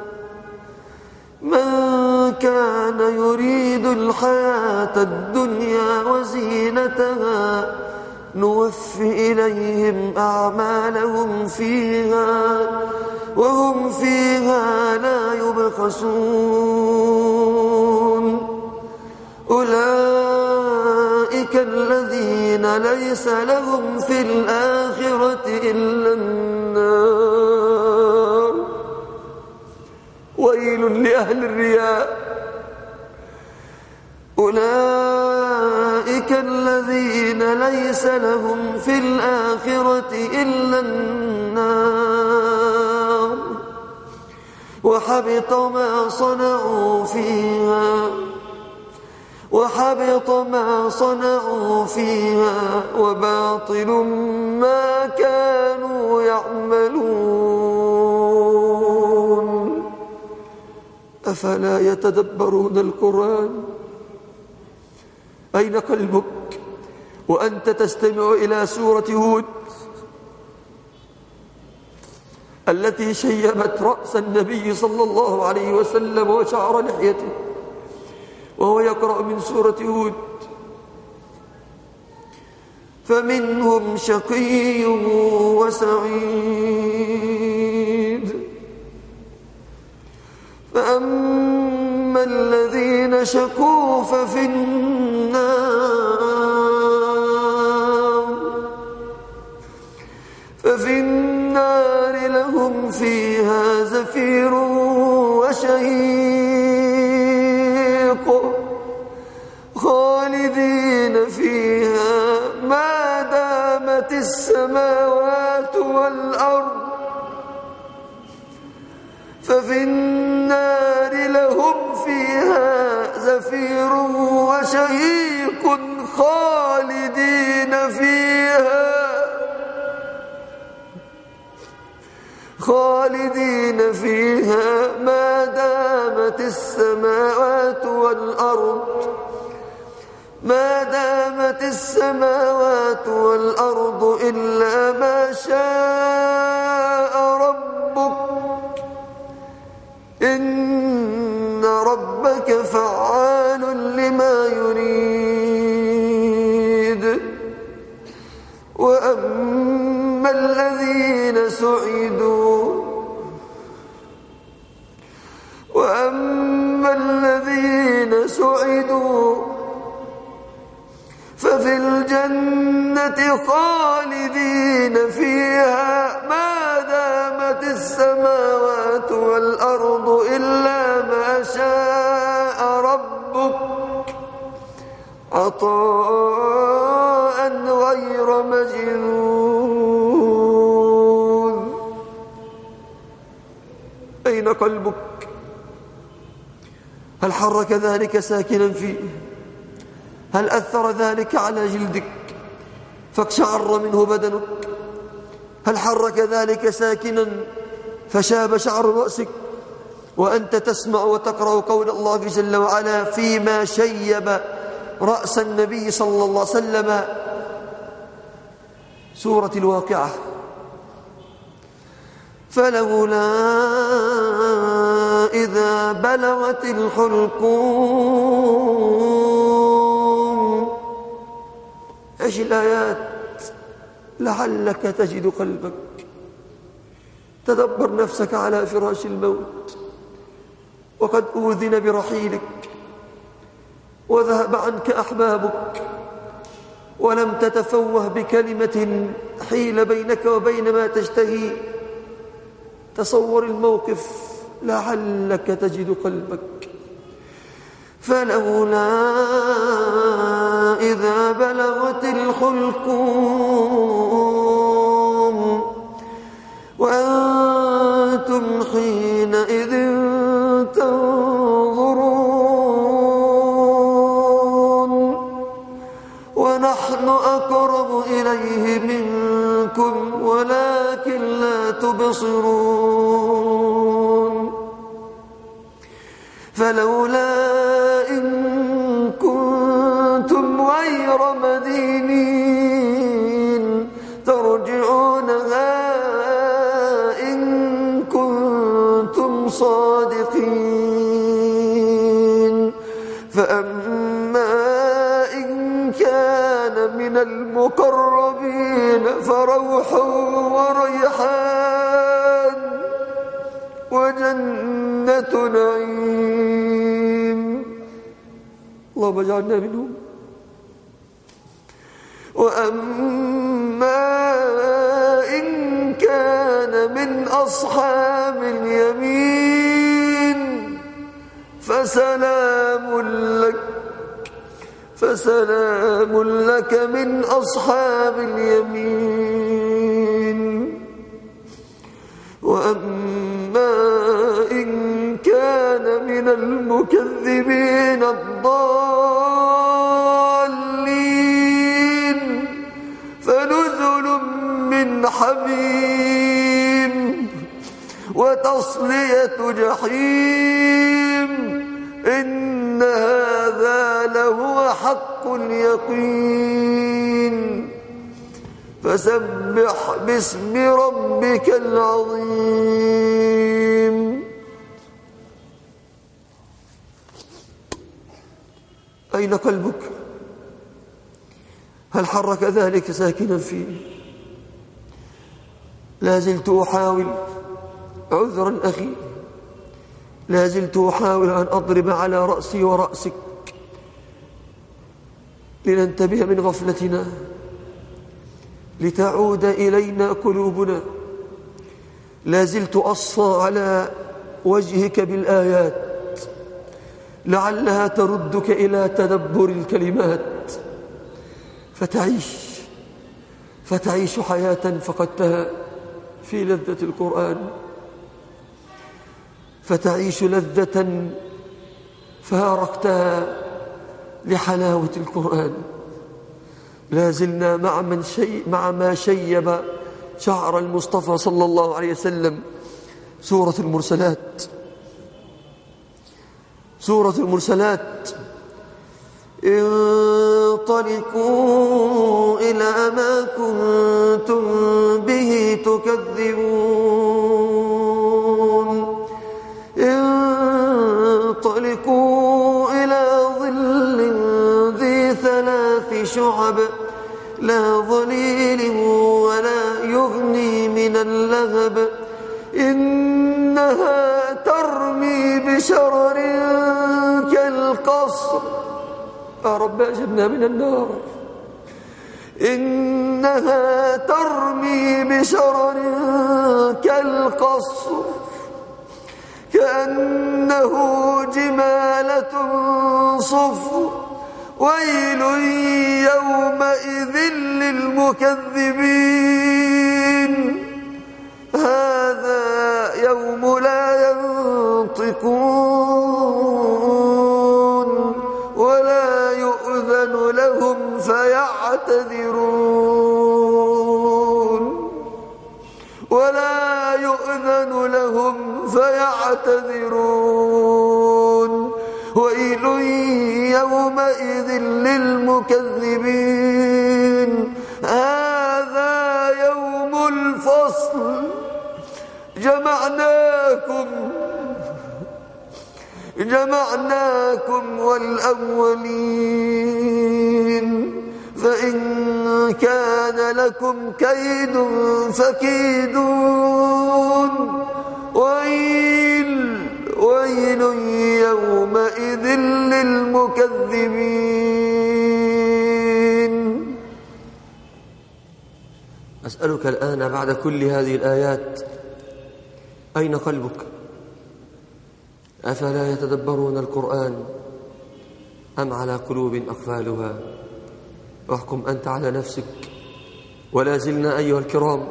من كان يريد الحياة الدنيا وزينتها نوفي إليهم أعمالهم فيها وهم فيها لا يبخسون. أولئك الذين ليس لهم في الآخرة إلا النار. ويل لأهل الرياء. أولئك الذين ليس لهم في الآخرة إلا النار وحبط ما صنعوا فيها وحبط ما صنعوا فيها وباطل ما كانوا يعملون. أفلا يتدبرون القرآن؟ أين قلبك وأنت تستمع إلى سورة هود التي شيبت رأس النبي صلى الله عليه وسلم وشعر لحيته وهو يقرأ من سورة هود: فمنهم شقي وسعيد فأما الذين شقوا ففي النار ففي النار لهم فيها زفير وشهيق خالدين فيها ما دامت السماوات والأرض ففي النار لهم فيها زفير وشهيق خالدين فيها خالدين فيها ما دامت السماوات والأرض ما دامت السماوات والأرض إلا ما شاء ربك إن ربك فعال لما يريد. وأما الذين سعدوا وأما الذين سعدوا ففي الجنة خالدين فيها ما دامت السماوات والأرض إلا ما شاء ربك عطاء غير مجنون. أين قلبك؟ هل حرك ذلك ساكنا فيه؟ هل أثر ذلك على جلدك فاقشعر منه بدنك؟ هل حرك ذلك ساكنا فشاب شعر رأسك وأنت تسمع وتقرأ قول الله جل وعلا فيما شيب رأس النبي صلى الله عليه وسلم سورة الواقعة؟ فلولا إذا بلغت الحلقوم. ايش الآيات؟ لعلك تجد قلبك. تدبر نفسك على فراش الموت وقد أوذن برحيلك وذهب عنك أحبابك ولم تتفوه بكلمة حيل بينك وبين ما تشتهي. تصور الموقف، لعلك تجد قلبك. فلولا إذا بلغت الحلقوم وأنتم حينئذ تنظرون ونحن أقرب إليه منكم ولكن لا تبصرون. فلولا إن كنتم غير مدينين ترجعونها إن كنتم صادقين. فأما إن كان من المقربين فروح وريحان وجنة نعيم. اللهم اجعلنا منهم. وأما إن كان من أصحاب اليمين فسلام لك فسلام لك من أصحاب اليمين. وأما إن كان من المكذبين الضالين فنزل من حميم وتصلية جحيم. إن هذا لهو حق اليقين. فسبح باسم ربك العظيم. أين قلبك؟ هل حرك ذلك ساكنا فيه؟ لا زلت أحاول، عذرا أخي، لا زلت أحاول أن أضرب على رأسي ورأسك لننتبه من غفلتنا، لتعود إلينا قلوبنا. لا زلت أصفى على وجهك بالآيات لعلها تردك إلى تدبر الكلمات فتعيش فتعيش حياة فقدتها في لذة القرآن، فتعيش لذة فارقتها لحلاوة القرآن. لا زلنا مع, من شي مع ما شيب شعر المصطفى صلى الله عليه وسلم سورة المرسلات. سورة المرسلات: انطلقوا إلى ما كنتم به تكذبون انطلقوا إلى ظل ذي ثلاث شعب لا ظليل ولا يغني من اللهب إنها ترمي بشرر كالقصر. يا رب أجبنا من النار. إنها ترمي بشرر كالقصر كأنه جمالة صفر ويل يومئذ للمكذبين هذا يوم لا ينطقون ولا يؤذن لهم فيعتذرون ولا يؤذن لهم فيعتذرون ويل يومئذ للمكذبين هذا يوم الفصل جمعناكم جمعناكم والأولين فإن كان لكم كيد فكيدون ويل ويل يومئذ للمكذبين. أسألك الآن بعد كل هذه الآيات، أين قلبك؟ أفلا يتدبرون القرآن أم على قلوب أقفالها؟ واحكم أنت على نفسك. ولا زلنا أيها الكرام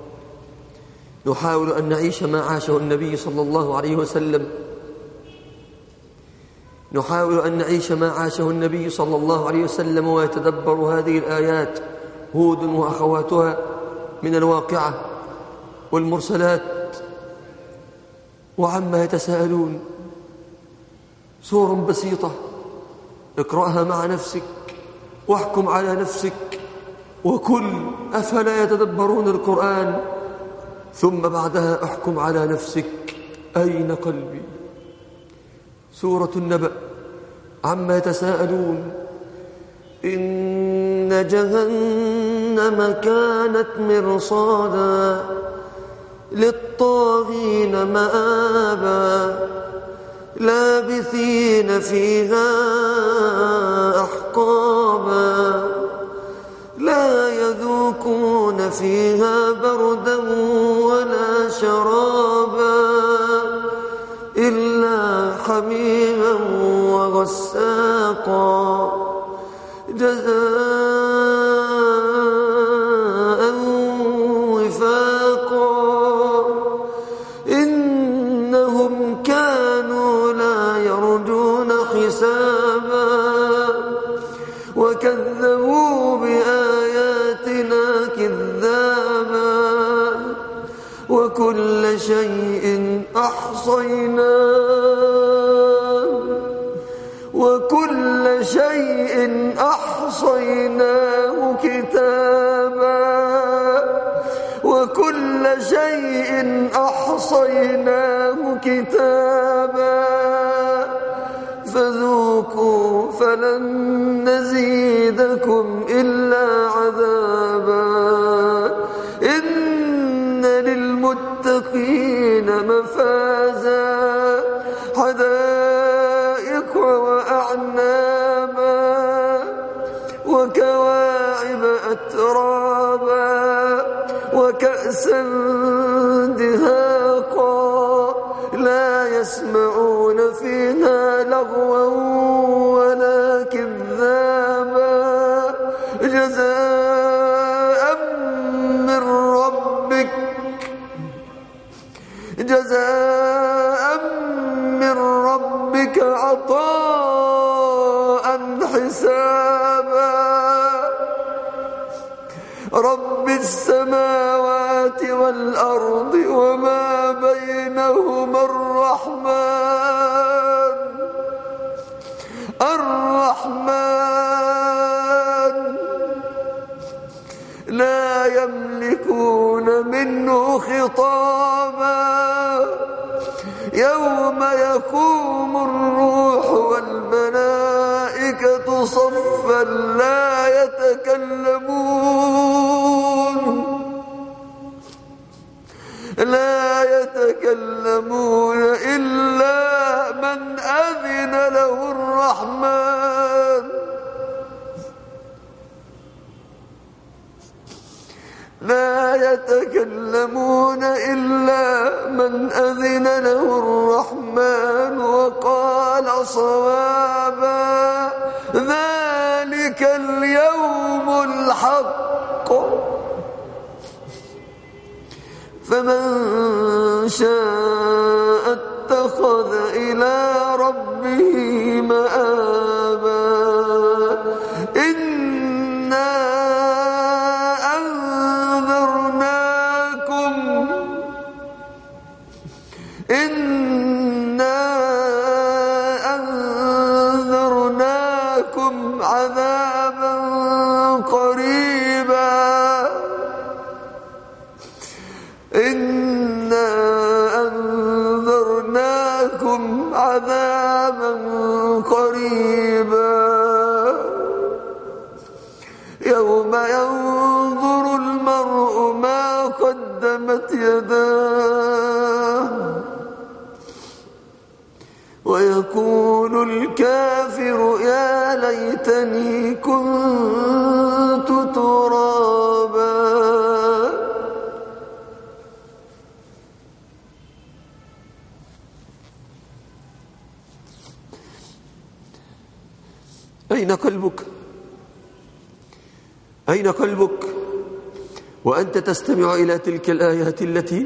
نحاول أن نعيش ما عاشه النبي صلى الله عليه وسلم نحاول أن نعيش ما عاشه النبي صلى الله عليه وسلم ويتدبر هذه الآيات هود وأخواتها من الواقعة والمرسلات وعما يتساءلون. سور بسيطة اقرأها مع نفسك واحكم على نفسك وكل أفلا يتدبرون القرآن، ثم بعدها احكم على نفسك أين قلبي. سورة النبأ عما يتساءلون إن جهنم كانت مرصادا للطاغين مآبا لابثين فيها أحقابا لا يذوقون فيها بردا ولا شرابا إلا حميما وغساقا جزاء وفاقا إنهم كانوا لا يرجون حسابا وكذبوا بآياتنا كذابا وكل شيء أحصيناه وكل شيء أحصيناه كتابا وكل شيء أحصيناه كتابا فذوقوا فلن نزيدكم إلا عذابا إن للمتقين مفازا حدائق وأعنابا وكواعب أترابا وكأسا دهاقا لا يسمعون فيها لغوا ولا كذابا جزاء من ربك جزاء من ربك عطاء حسابا رب السماوات والأرض وما بينهما الرحمن الرحمن لا يملكون منه خطابا يوم يقوم الروح والملائكة صفا لا يتكلمون لا يتكلمون إلا من أذن له الرحمن لا يتكلمون إلا من أذن له الرحمن وقال صوابا ذلك اليوم الحق فمن شاء اتخذ إلى ربه مآبا إنا أنذرناكم إنا أنذرناكم عذابا قريبا إنا أنذرناكم عذابا قريبا يوم ينظر المرء ما قدمت يداه ويقول الكافر يا ليتني كنت ترابا. أين قلبك؟ أين قلبك وأنت تستمع إلى تلك الآيات التي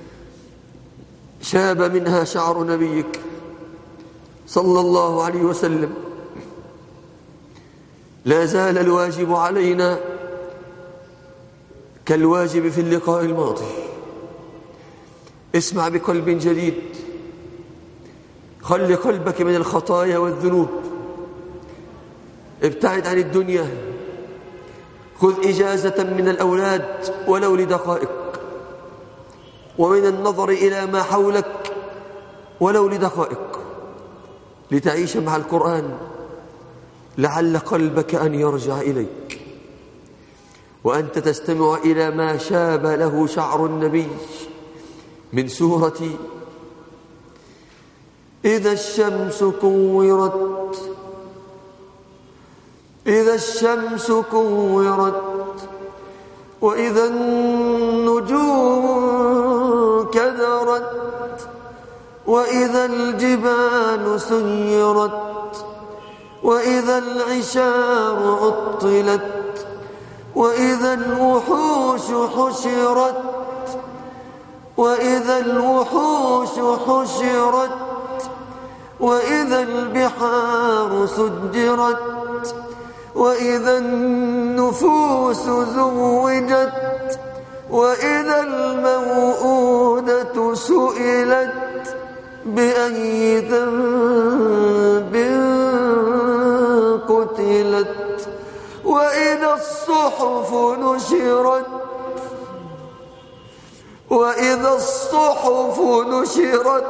شاب منها شعر نبيك صلى الله عليه وسلم؟ لا زال الواجب علينا كالواجب في اللقاء الماضي. اسمع بقلب جديد، خل قلبك من الخطايا والذنوب، ابتعد عن الدنيا، خذ إجازة من الأولاد ولو لدقائق، ومن النظر إلى ما حولك ولو لدقائق، لتعيش مع القرآن لعل قلبك أن يرجع إليك وأنت تستمع إلى ما شاب له شعر النبي من سورة إذا الشمس كورت إذا الشمس كورت وإذا النجوم كدرت وإذا الجبال سيرت وإذا العشار عطلت وإذا الوحوش حشرت وإذا الوحوش حشرت وإذا البحار سجرت وإذا النفوس زوجت وإذا الموءودة سئلت بأي ذنب قتلت وإذا الصحف نشرت وإذا الصحف نشرت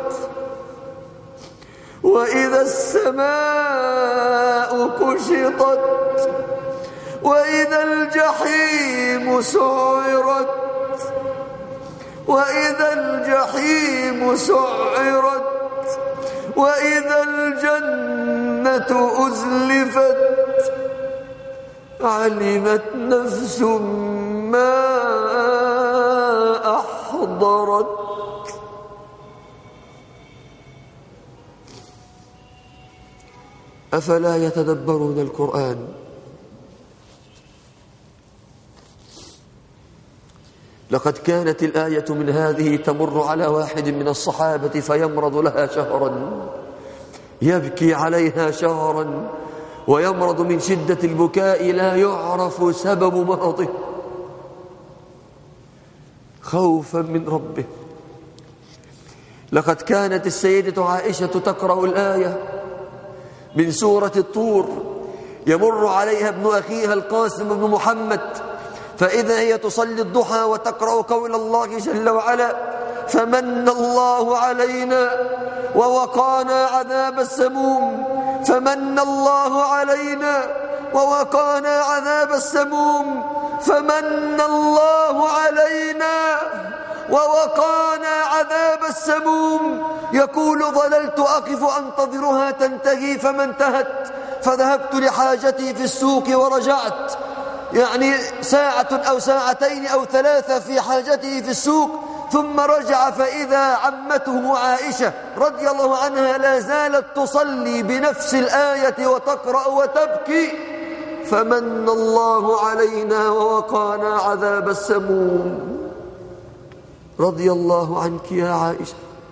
وإذا السماء كشطت وإذا الجحيم سعرت وإذا الجحيم سعرت وإذا الجنة أزلفت علمت نفس ما أحضرت. أفلا يتدبرون القرآن؟ لقد كانت الآية من هذه تمر على واحد من الصحابة فيمرض لها شهرا، يبكي عليها شهرا ويمرض من شدة البكاء لا يعرف سبب مرضه، خوفا من ربه. لقد كانت السيدة عائشة تقرأ الآية من سورة الطور، يمر عليها ابن أخيها القاسم بن محمد، فإذا هي تصلي الضحى وتقرأ قول الله جل وعلا: فمن الله علينا ووقانا عذاب السموم، فمن الله علينا ووقانا عذاب السموم، فمن الله علينا ووقانا عذاب السموم. يقول: ظللت أقف أنتظرها تنتهي فما انتهت، فذهبت لحاجتي في السوق ورجعت، يعني ساعة أو ساعتين أو ثلاثة في حاجته في السوق، ثم رجع فإذا عمته عائشة رضي الله عنها لا زالت تصلي بنفس الآية وتقرأ وتبكي: فمن الله علينا ووقانا عذاب السموم. رضي الله عنك يا عائشة،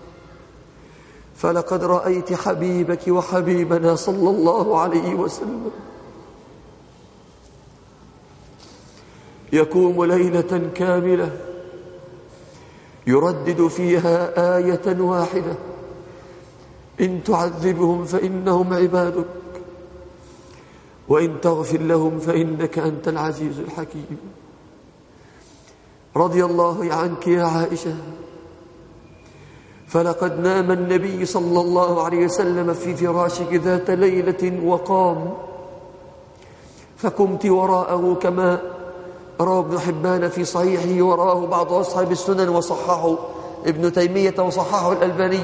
فلقد رأيت حبيبك وحبيبنا صلى الله عليه وسلم يقوم ليلة كاملة يردد فيها آية واحدة: إن تعذبهم فإنهم عبادك، وإن تغفر لهم فإنك أنت العزيز الحكيم. رضي الله عنك يا عائشة، فلقد نام النبي صلى الله عليه وسلم في فراشك ذات ليلة وقام، فقمت وراءه كما روى ابن حبان في صحيحه، وراه بعض أصحاب السنن وصححه ابن تيمية وصححه الألباني،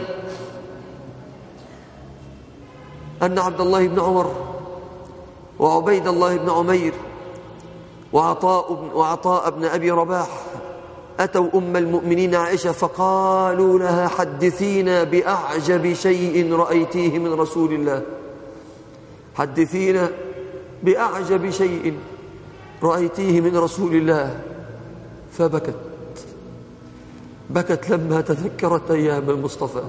أن عبد الله بن عمر وعبيد الله بن عمير وعطاء, وعطاء بن أبي رباح أتوا أم المؤمنين عائشة فقالوا لها: حدثينا بأعجب شيء رأيتيه من رسول الله، حدثينا بأعجب شيء رأيتيه من رسول الله. فبكت، بكت لما تذكرت أيام المصطفى،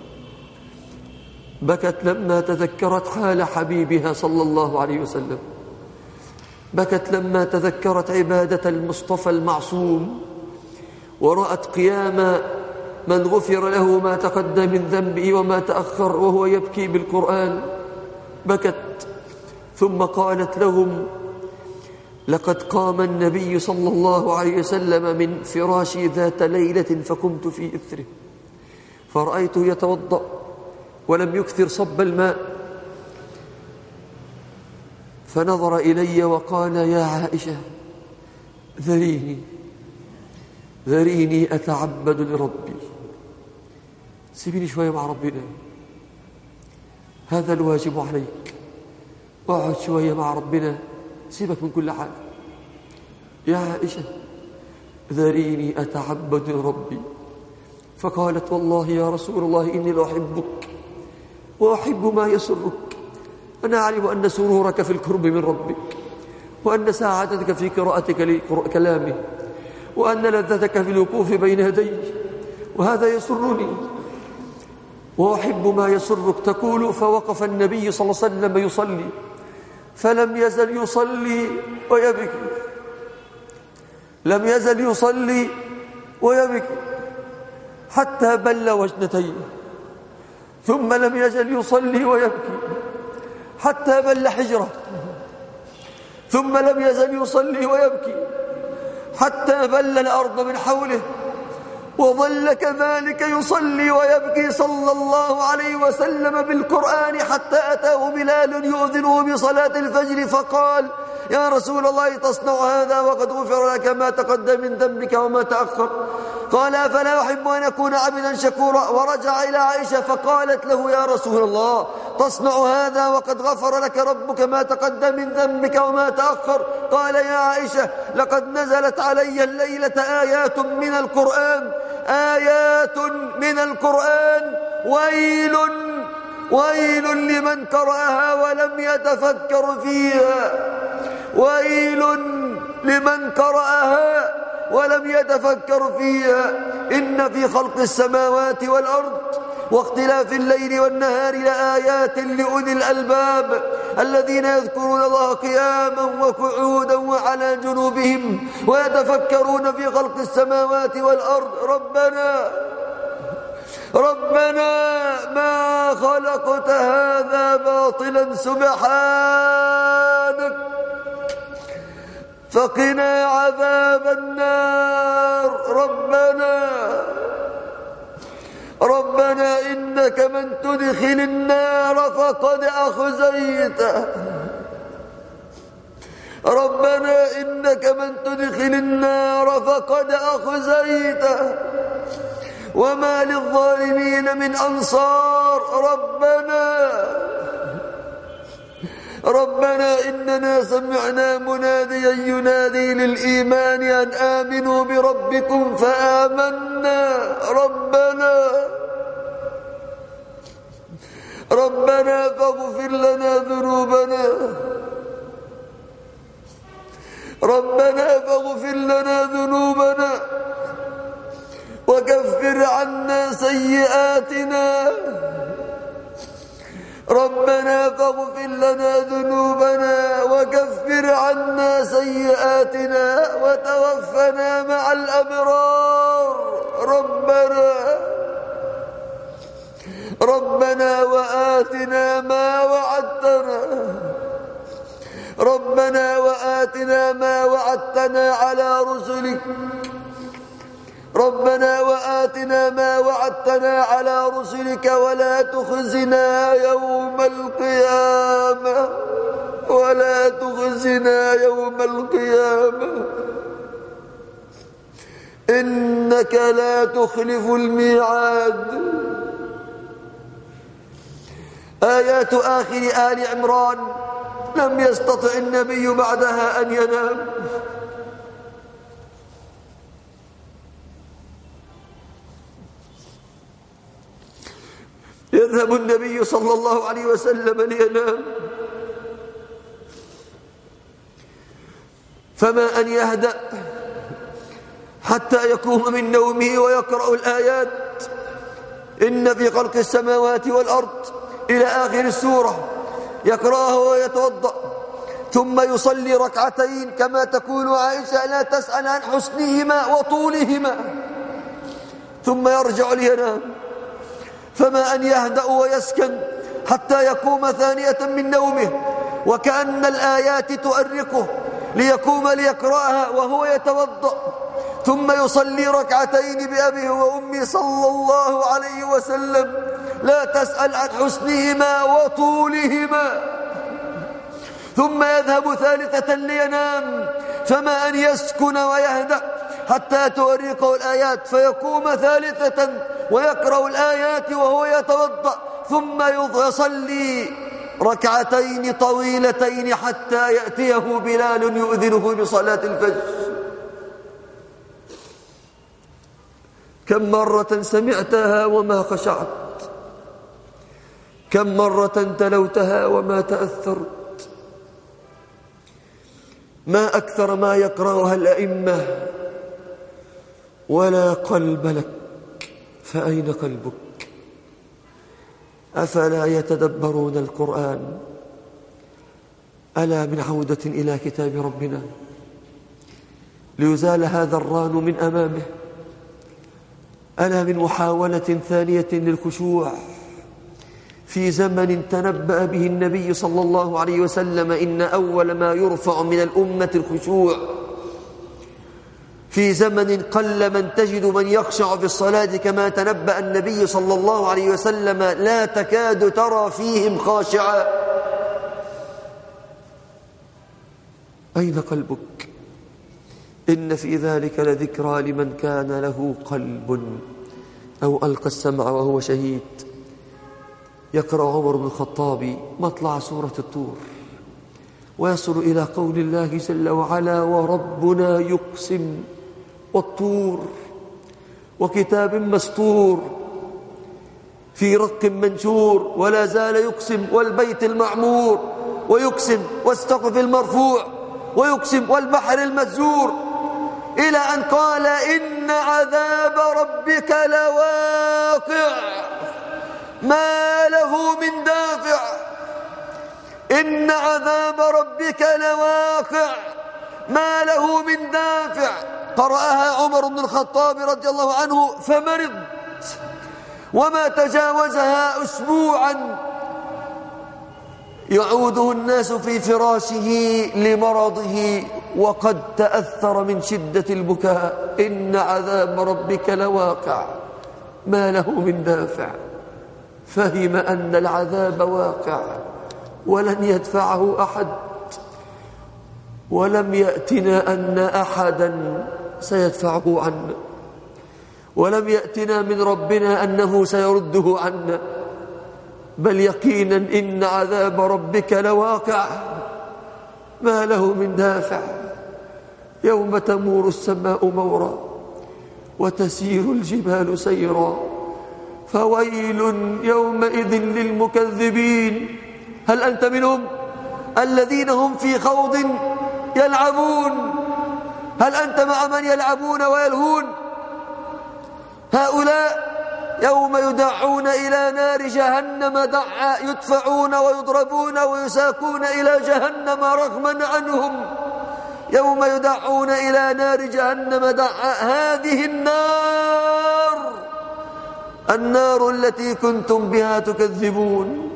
بكت لما تذكرت حال حبيبها صلى الله عليه وسلم، بكت لما تذكرت عبادة المصطفى المعصوم، ورأت قيام من غفر له ما تقدم من ذنبه وما تأخر وهو يبكي بالقرآن. بكت ثم قالت لهم: لقد قام النبي صلى الله عليه وسلم من فراشي ذات ليلة فقمت في إثره، فرأيته يتوضأ ولم يكثر صب الماء، فنظر إلي وقال: يا عائشة ذريني ذريني أتعبد لربي، سيبيني شوية مع ربنا، هذا الواجب عليك، اقعد شوية مع ربنا، سيبك من كل حاجة. يا عائشة ذريني أتعبد لربي. فقالت: والله يا رسول الله إني لأحبك وأحب ما يسرك، أنا أعلم أن سرورك في القرب من ربك، وأن سعادتك في قراءتك لكلامه، وأن لذتك في الوقوف بين يديه، وهذا يسرني، وأحب ما يسرك. تقول: فوقف النبي صلى الله عليه وسلم يصلي، فلم يزل يصلي ويبكي، لم يزل يصلي ويبكي حتى بل وجنتيه، ثم لم يزل يصلي ويبكي حتى بل حجره، ثم لم يزل يصلي ويبكي حتى بل الأرض من حوله، وظل كذلك يصلي ويبكي صلى الله عليه وسلم بالقرآن حتى أتاه بلال يؤذنه بصلاة الفجر فقال: يا رسول الله تصنع هذا وقد غفر لك ما تقدم من ذنبك وما تأخر؟ قال: أفلا أحب أن أكون عبدا شكورا؟ ورجع إلى عائشة فقالت له: يا رسول الله تصنع هذا وقد غفر لك ربك ما تقدم من ذنبك وما تأخر؟ قال: يا عائشة لقد نزلت علي الليلة آيات من القرآن، آيات من القرآن، ويل ويل لمن قرأها ولم يتفكر فيها، ويل لمن قرأها ولم يتفكر فيها. إن في خلق السماوات والأرض واختلاف الليل والنهار لآيات لأولي الألباب الذين يذكرون الله قياما وقعودا وعلى جنوبهم ويتفكرون في خلق السماوات والأرض ربنا ربنا ما خلقت هذا باطلا سبحانك فقنا عذاب النار ربنا ربنا إنك من تدخل النار فقد أخزيته ربنا إنك من تدخل النار فقد أخزيته وما للظالمين من أنصار ربنا ربنا إننا سمعنا مناديا ينادي للإيمان أن آمنوا بربكم فآمنا ربنا ربنا فاغفر لنا ذنوبنا ربنا فاغفر لنا ذنوبنا وكفر عنا سيئاتنا ربنا فاغفر لنا ذنوبنا وكفر عنا سيئاتنا وتوفنا مع الأبرار ربنا ربنا وآتنا ما وعدتنا ربنا وآتنا ما وعدتنا على رسلك ربنا وآتنا ما وعدتنا على رسلك ولا تخزنا يوم القيامة ولا تخزنا يوم القيامة إنك لا تخلف الميعاد. آيات آخر آل عمران لم يستطع النبي بعدها أن ينام. يذهب النبي صلى الله عليه وسلم لينام، فما أن يهدأ حتى يقوم من نومه ويقرأ الآيات إن في خلق السماوات والأرض إلى آخر السورة، يقرأها ويتوضأ ثم يصلي ركعتين كما تقول عائشة لا تسأل عن حسنهما وطولهما، ثم يرجع لينام. فما أن يهدأ ويسكن حتى يقوم ثانية من نومه وكأن الآيات تؤرقه ليقوم ليقرأها وهو يتوضأ، ثم يصلي ركعتين بأبيه وأمي صلى الله عليه وسلم لا تسأل عن حسنهما وطولهما، ثم يذهب ثالثة لينام. فما أن يسكن ويهدأ حتى تؤرقه الآيات فيقوم ثالثة ويقرأ الآيات وهو يتوضأ، ثم يصلي ركعتين طويلتين حتى يأتيه بلال يؤذنه بصلاة الفجر. كم مرة سمعتها وما خشعت، كم مرة تلوتها وما تأثرت. ما أكثر ما يقرأها الأئمة ولا قلب لك، فأين قلبك؟ أفلا يتدبرون القرآن؟ ألا من عودة إلى كتاب ربنا ليزال هذا الران من أمامه؟ ألا من محاولة ثانية للخشوع في زمن تنبأ به النبي صلى الله عليه وسلم إن أول ما يرفع من الأمة الخشوع، في زمن قل من تجد من يخشع في الصلاة كما تنبأ النبي صلى الله عليه وسلم لا تكاد ترى فيهم خاشعا. أين قلبك؟ إن في ذلك لذكرى لمن كان له قلب أو ألقى السمع وهو شهيد. يقرأ عمر بن الخطاب مطلع سورة الطور ويصل إلى قول الله جل وعلا وربنا يقسم والطور وكتاب مسطور في رق منشور، ولا زال يقسم والبيت المعمور، ويقسم والسقف المرفوع، ويقسم والبحر المسجور، إلى أن قال إن عذاب ربك لواقع ما له من دافع. إن عذاب ربك لواقع ما له من دافع. قرأها عمر بن الخطاب رضي الله عنه فمرض، وما تجاوزها أسبوعا يعوده الناس في فراشه لمرضه وقد تأثر من شدة البكاء. إن عذاب ربك لواقع ما له من دافع. فهم أن العذاب واقع ولن يدفعه أحد، ولم يأتنا أن أحدا سيدفعه عنا، ولم يأتنا من ربنا أنه سيرده عنا، بل يقينا إن عذاب ربك لواقع ما له من دافع. يوم تمور السماء مورا وتسير الجبال سيرا فويل يومئذ للمكذبين. هل أنت منهم الذين هم في خوض يلعبون؟ هل أنت مع من يلعبون ويلهون؟ هؤلاء يوم يدعون إلى نار جهنم دعا، يدفعون ويضربون ويساقون إلى جهنم رغما عنهم. يوم يدعون إلى نار جهنم دعا، هذه النار النار التي كنتم بها تكذبون.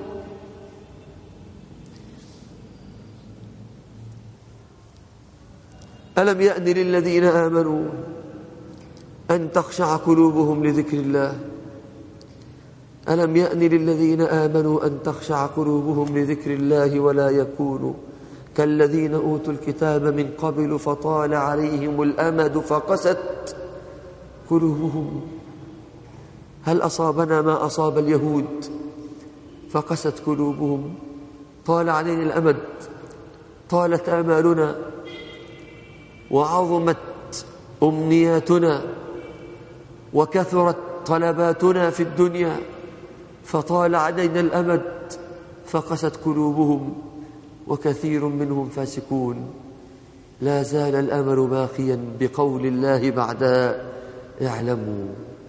ألم يأن للذين آمنوا أن تخشع قلوبهم لذكر الله؟ ألم يأن للذين آمنوا أن تخشع قلوبهم لذكر الله ولا يكونوا كالذين أوتوا الكتاب من قبل فطال عليهم الأمد فقست قلوبهم. هل أصابنا ما أصاب اليهود فقست قلوبهم؟ طال علينا الأمد، طالت آمالنا وعظمت أمنياتنا وكثرت طلباتنا في الدنيا، فطال علينا الأمد فقست قلوبهم وكثير منهم فاسقون. لا زال الأمل باقيا بقول الله بعدها: اعلموا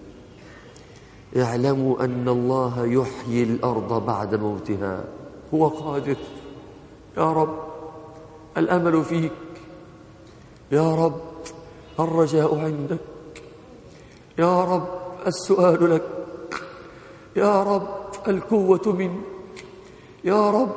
اعلموا أن الله يحيي الأرض بعد موتها. هو قادر. يا رب الأمل فيك، يا رب الرجاء عندك، يا رب السؤال لك، يا رب القوة منك، يا رب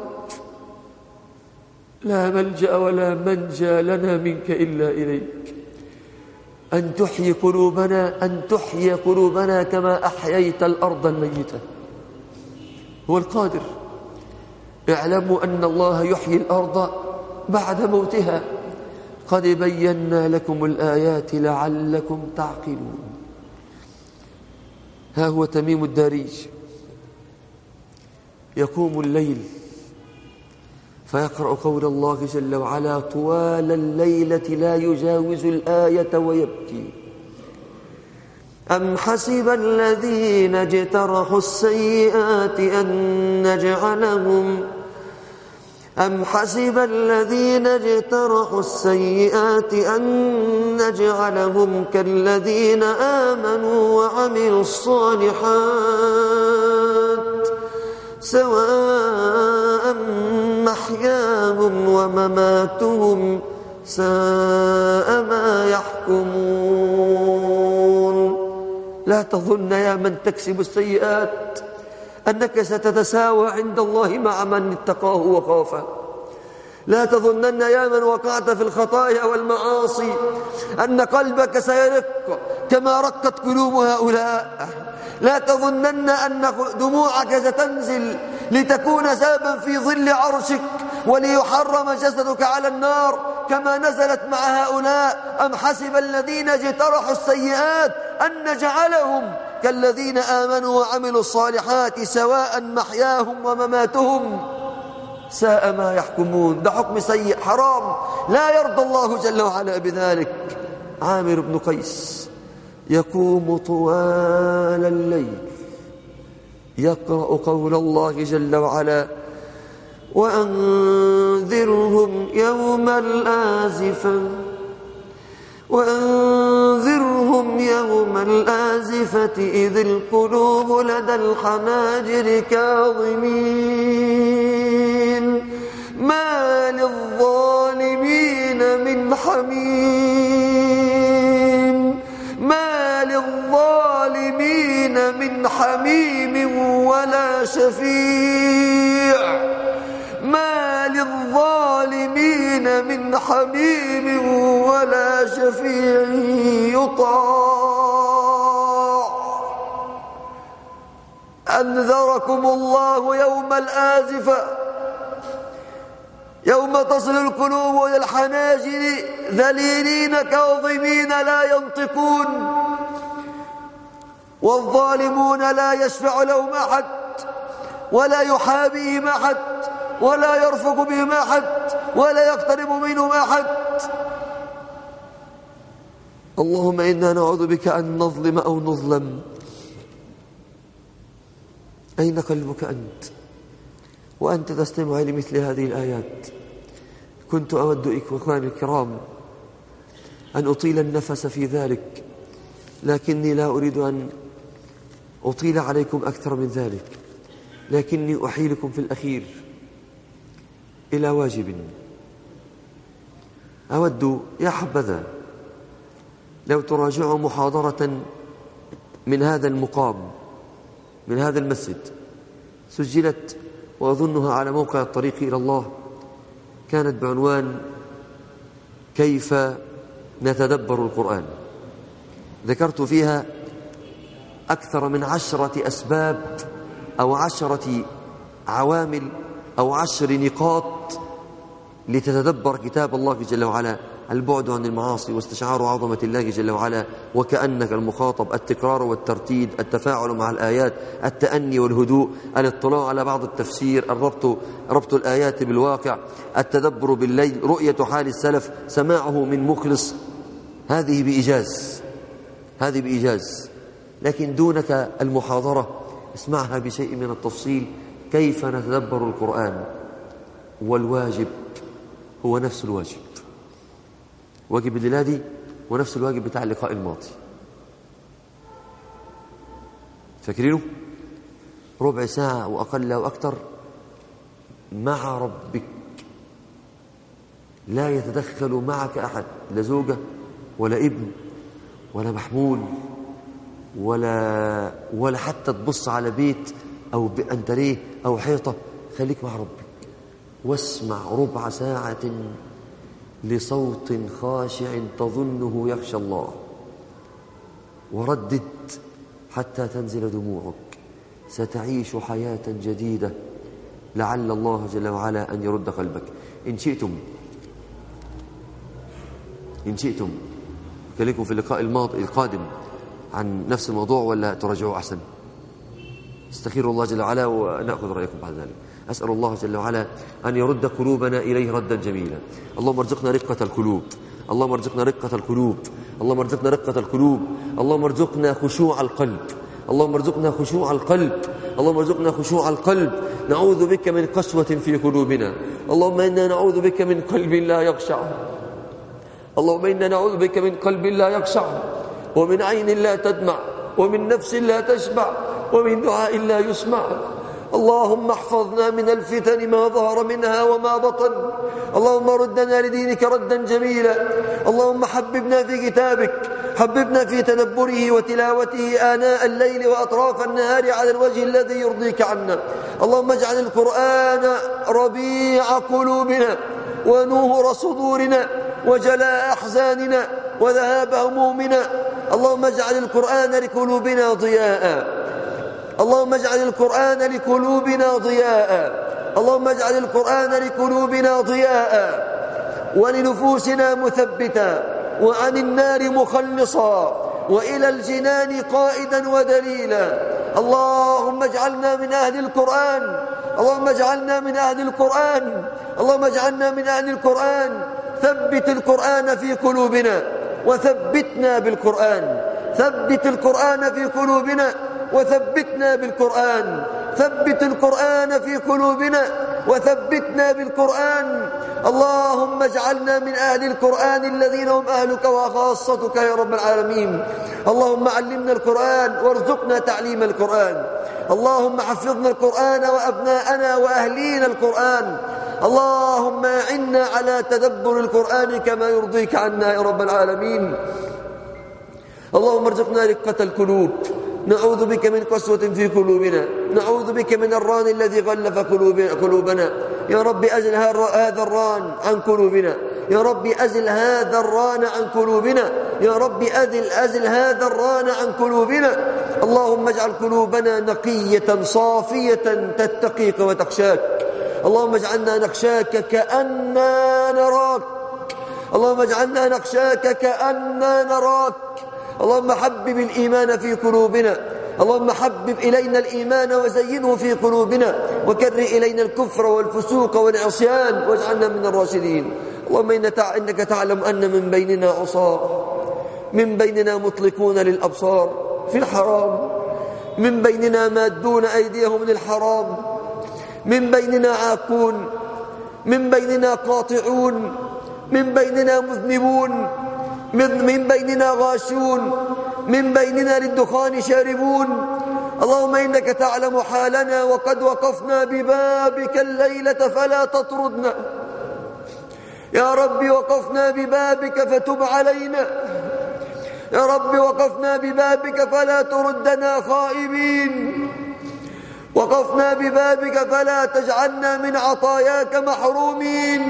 لا ملجأ ولا منجى لنا منك إلا إليك. أن تحيي قلوبنا، أن تحيي قلوبنا كما أحييت الأرض الميتة. هو القادر. اعلموا أن الله يحيي الأرض بعد موتها. قد بينا لكم الآيات لعلكم تعقلون. ها هو تميم الداري يقوم الليل فيقرأ قول الله جل وعلا: طوال الليلة لا يجاوز الآية ويبكي. أم حسب الذين اجترحوا السيئات أن نجعلهم أم حسب الذين اجترحوا السيئات أن نجعلهم كالذين آمنوا وعملوا الصالحات سواء محياهم ومماتهم ساء ما يحكمون. لا تظن يا من تكسب السيئات أنك ستتساوى عند الله مع من اتقاه وخافه. لا تظنن يا من وقعت في الخطايا والمعاصي أن قلبك سيرق كما رقت قلوب هؤلاء. لا تظنن أن دموعك ستنزل لتكون سببا في ظل عرشك وليحرم جسدك على النار كما نزلت مع هؤلاء. أم حسب الذين اجترحوا السيئات أن نجعلهم كالذين آمنوا وعملوا الصالحات سواء محياهم ومماتهم ساء ما يحكمون. ده حكم سيء حرام لا يرضى الله جل وعلا بذلك. عامر بن قيس يقوم طوال الليل يقرأ قول الله جل وعلا: وأنذرهم يوم الآزفة وأنذرهم يوم الآزفة إذ القلوب لدى الحناجر كاظمين من حميم ما للظالمين من حميم ولا شفيع ما للظالمين من حميم ولا شفيع يطاع أنذركم الله يوم الآزفة يوم تصل القلوب إلى الحناجر ذليلين كاظمين لا ينطقون والظالمون لا يشفع لهم أحد ولا يحابيهم أحد ولا يرفق بهم أحد ولا يقترب منهم أحد. اللهم إنا نعوذ بك أن نظلم أو نظلم. أين قلبك أنت وأنت تستمع لمثل هذه الآيات؟ كنت أود إخواني الكرام أن أطيل النفس في ذلك، لكني لا أريد أن أطيل عليكم أكثر من ذلك، لكني أحيلكم في الأخير إلى واجب. أود يا حبذا لو تراجعوا محاضرة من هذا المقام من هذا المسجد سجلت وأظنها على موقع الطريق إلى الله، كانت بعنوان كيف نتدبر القرآن. ذكرت فيها أكثر من عشرة أسباب أو عشرة عوامل أو عشر نقاط لتتدبر كتاب الله جل وعلا: البعد عن المعاصي واستشعار عظمة الله جل وعلا وكأنك المخاطب، التكرار والترتيد، التفاعل مع الآيات، التأني والهدوء، الاطلاع على بعض التفسير، الربط ربط الآيات بالواقع، التدبر بالليل، رؤية حال السلف، سماعه من مخلص. هذه بإيجاز هذه بإيجاز لكن دونك المحاضرة اسمعها بشيء من التفصيل. كيف نتدبر القرآن؟ والواجب هو نفس الواجب، واجب الليلة دي ونفس الواجب بتاع اللقاء الماضي. فاكرينه؟ ربع ساعة وأقل أو أكثر مع ربك، لا يتدخل معك أحد، لا زوجة ولا ابن ولا محمول ولا ولا حتى تبص على بيت أو أنتريه أو حيطة. خليك مع ربك واسمع ربع ساعة لصوت خاشع تظنه يخشى الله، وردد حتى تنزل دموعك. ستعيش حياة جديدة لعل الله جل وعلا أن يرد قلبك. إن شئتم إن شئتم أكلمكم في اللقاء الماضي القادم عن نفس الموضوع ولا تراجعوا أحسن؟ استخيروا الله جل وعلا ونأخذ رأيكم بعد ذلك. أسأل الله جل وعلا أن يرد قلوبنا إليه ردا جميلا. اللهم ارزقنا رقة القلوب، اللهم ارزقنا رقة القلوب، اللهم ارزقنا رقة القلوب، اللهم ارزقنا خشوع القلب، اللهم ارزقنا خشوع القلب، اللهم ارزقنا خشوع القلب. نعوذ بك من قسوة في قلوبنا، اللهم إنا نعوذ بك من قلب لا يخشع، اللهم إنا نعوذ بك من قلب لا يخشع، ومن عين لا تدمع، ومن نفس لا تشبع، ومن دعاء لا يسمع. اللهم احفظنا من الفتن ما ظهر منها وما بطن، اللهم ردنا لدينك ردا جميلا. اللهم حببنا في كتابك، حببنا في تدبره وتلاوته آناء الليل وأطراف النهار على الوجه الذي يرضيك عنا. اللهم اجعل القرآن ربيع قلوبنا ونور صدورنا وجلاء أحزاننا وذهاب همومنا. اللهم اجعل القرآن لقلوبنا ضياء، اللهم اجعل القرآن لقلوبنا ضياء، اللهم اجعل القرآن لقلوبنا ضياء ولنفوسنا مثبتا وعن النار مخلصا وإلى الجنان قائدا ودليلا. اللهم اجعلنا من أهل القرآن، اللهم اجعلنا من أهل القرآن، اللهم اجعلنا من أهل القرآن. ثبت القرآن في قلوبنا وثبتنا بالقرآن، ثبت القرآن في قلوبنا وثبتنا بالقرآن، ثبت القرآن في قلوبنا وثبتنا بالقرآن. اللهم اجعلنا من أهل القرآن الذين هم أهلك وخاصتك يا رب العالمين. اللهم علمنا القرآن وارزقنا تعليم القرآن. اللهم حفظنا القرآن وأبناءنا وأهلينا القرآن. اللهم أعنا على تدبر القرآن كما يرضيك عنا يا رب العالمين. اللهم ارزقنا رقة القلوب، نعوذ بك من قسوة في قلوبنا، نعوذ بك من الران الذي غلف قلوبنا. يا رب أزل هذا الران عن قلوبنا، يا رب أزل هذا الران عن قلوبنا، يا رب أزل أزل هذا الران عن قلوبنا. اللهم اجعل قلوبنا نقية صافية تتقيك وتخشاك. اللهم اجعلنا نخشاك كأننا نراك، اللهم اجعلنا نخشاك كأننا نراك. اللهم حبب الإيمان في قلوبنا، اللهم حبب إلينا الإيمان وزينه في قلوبنا، وكره إلينا الكفر والفسوق والعصيان واجعلنا من الراشدين. اللهم إنك تعلم أن من بيننا عصاة، من بيننا مطلقون للأبصار في الحرام، من بيننا مادون أيديهم للحرام، من بيننا عاقون، من بيننا قاطعون، من بيننا مذنبون، من بيننا غاشون، من بيننا للدخان شاربون. اللهم إنك تعلم حالنا، وقد وقفنا ببابك الليلة فلا تطردنا. يا رب وقفنا ببابك فتب علينا، يا رب وقفنا ببابك فلا تردنا خائبين، وقفنا ببابك فلا تجعلنا من عطاياك محرومين.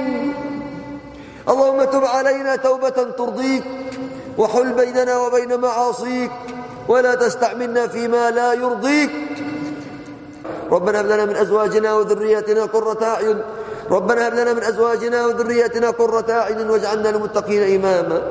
اللهم تب علينا توبة ترضيك، وحل بيننا وبين معاصيك، ولا تستعملنا فيما لا يرضيك. ربنا هب لنا من أزواجنا وذرياتنا قرة أعين، ربنا هب لنا من أزواجنا وذرياتنا قرة أعين واجعلنا للمتقين إماما.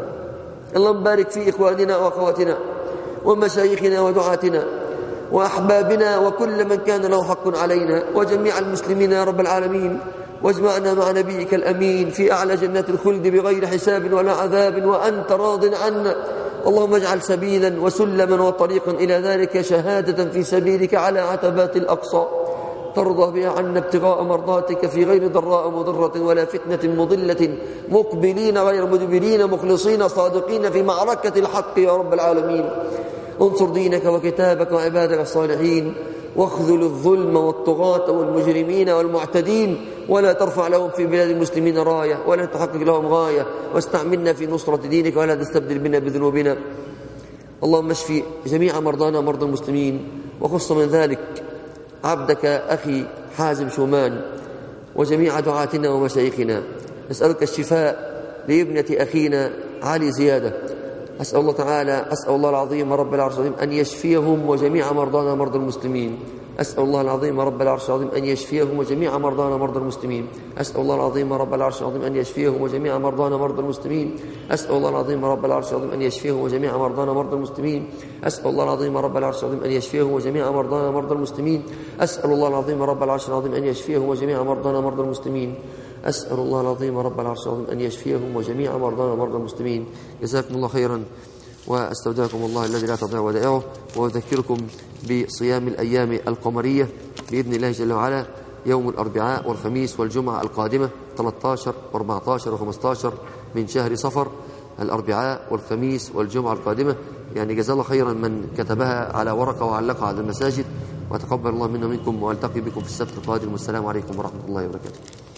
اللهم بارك في إخواننا وأخواتنا ومشايخنا ودعاتنا وأحبابنا وكل من كان له حق علينا وجميع المسلمين يا رب العالمين، واجمعنا مع نبيك الأمين في أعلى جنات الخلد بغير حساب ولا عذاب وأنت راض عنا. اللهم اجعل سبيلا وسلما وطريقا إلى ذلك شهادة في سبيلك على عتبات الأقصى ترضى بها عنا ابتغاء مرضاتك في غير ضراء مضرة ولا فتنة مضلة، مقبلين غير مدبرين مخلصين صادقين في معركة الحق يا رب العالمين. انصر دينك وكتابك وعبادك الصالحين، واخذل الظلم والطغاة والمجرمين والمعتدين، ولا ترفع لهم في بلاد المسلمين راية ولا تحقق لهم غاية، واستعملنا في نصرة دينك ولا تستبدل بنا بذنوبنا. اللهم اشفي جميع مرضانا ومرضى المسلمين، وخص من ذلك عبدك أخي حازم شومان وجميع دعاتنا ومشايخنا. نسألك الشفاء لابنة أخينا علي زيادة، أسأل الله تعالى أسأل الله العظيم رب العرش العظيم أن يشفيهم وجميع مرضانا ومرضى المسلمين. أسأل الله العظيم رب العرش العظيم أن يشفيهم وجميع مرضانا ومرضى المسلمين. أسأل الله العظيم رب العرش العظيم أن يشفيهم وجميع مرضانا ومرضى المسلمين. أسأل الله العظيم رب العرش العظيم أن يشفيهم وجميع مرضانا ومرضى المسلمين. أسأل الله العظيم رب العرش العظيم أن يشفيهم وجميع مرضانا ومرضى المسلمين. أسأل الله العظيم رب العرش العظيم أن يشفيهم وجميع مرضانا ومرضى المسلمين. أسأل الله العظيم رب العرش العظيم أن يشفيهم وجميع مرضانا ومرضى المسلمين. جزاكم الله خيرا، واستودعكم الله الذي لا تضيع ودائعه، واذكركم بصيام الايام القمريه باذن الله جل وعلا يوم الاربعاء والخميس والجمعه القادمه ثلاثة عشر وأربعة عشر وخمسة عشر من شهر صفر، الاربعاء والخميس والجمعه القادمه. يعني جزاه الله خيرا من كتبها على ورقه وعلقها على المساجد، وتقبل الله منا ومنكم، والتقي بكم في السبت القادم، والسلام عليكم ورحمه الله وبركاته.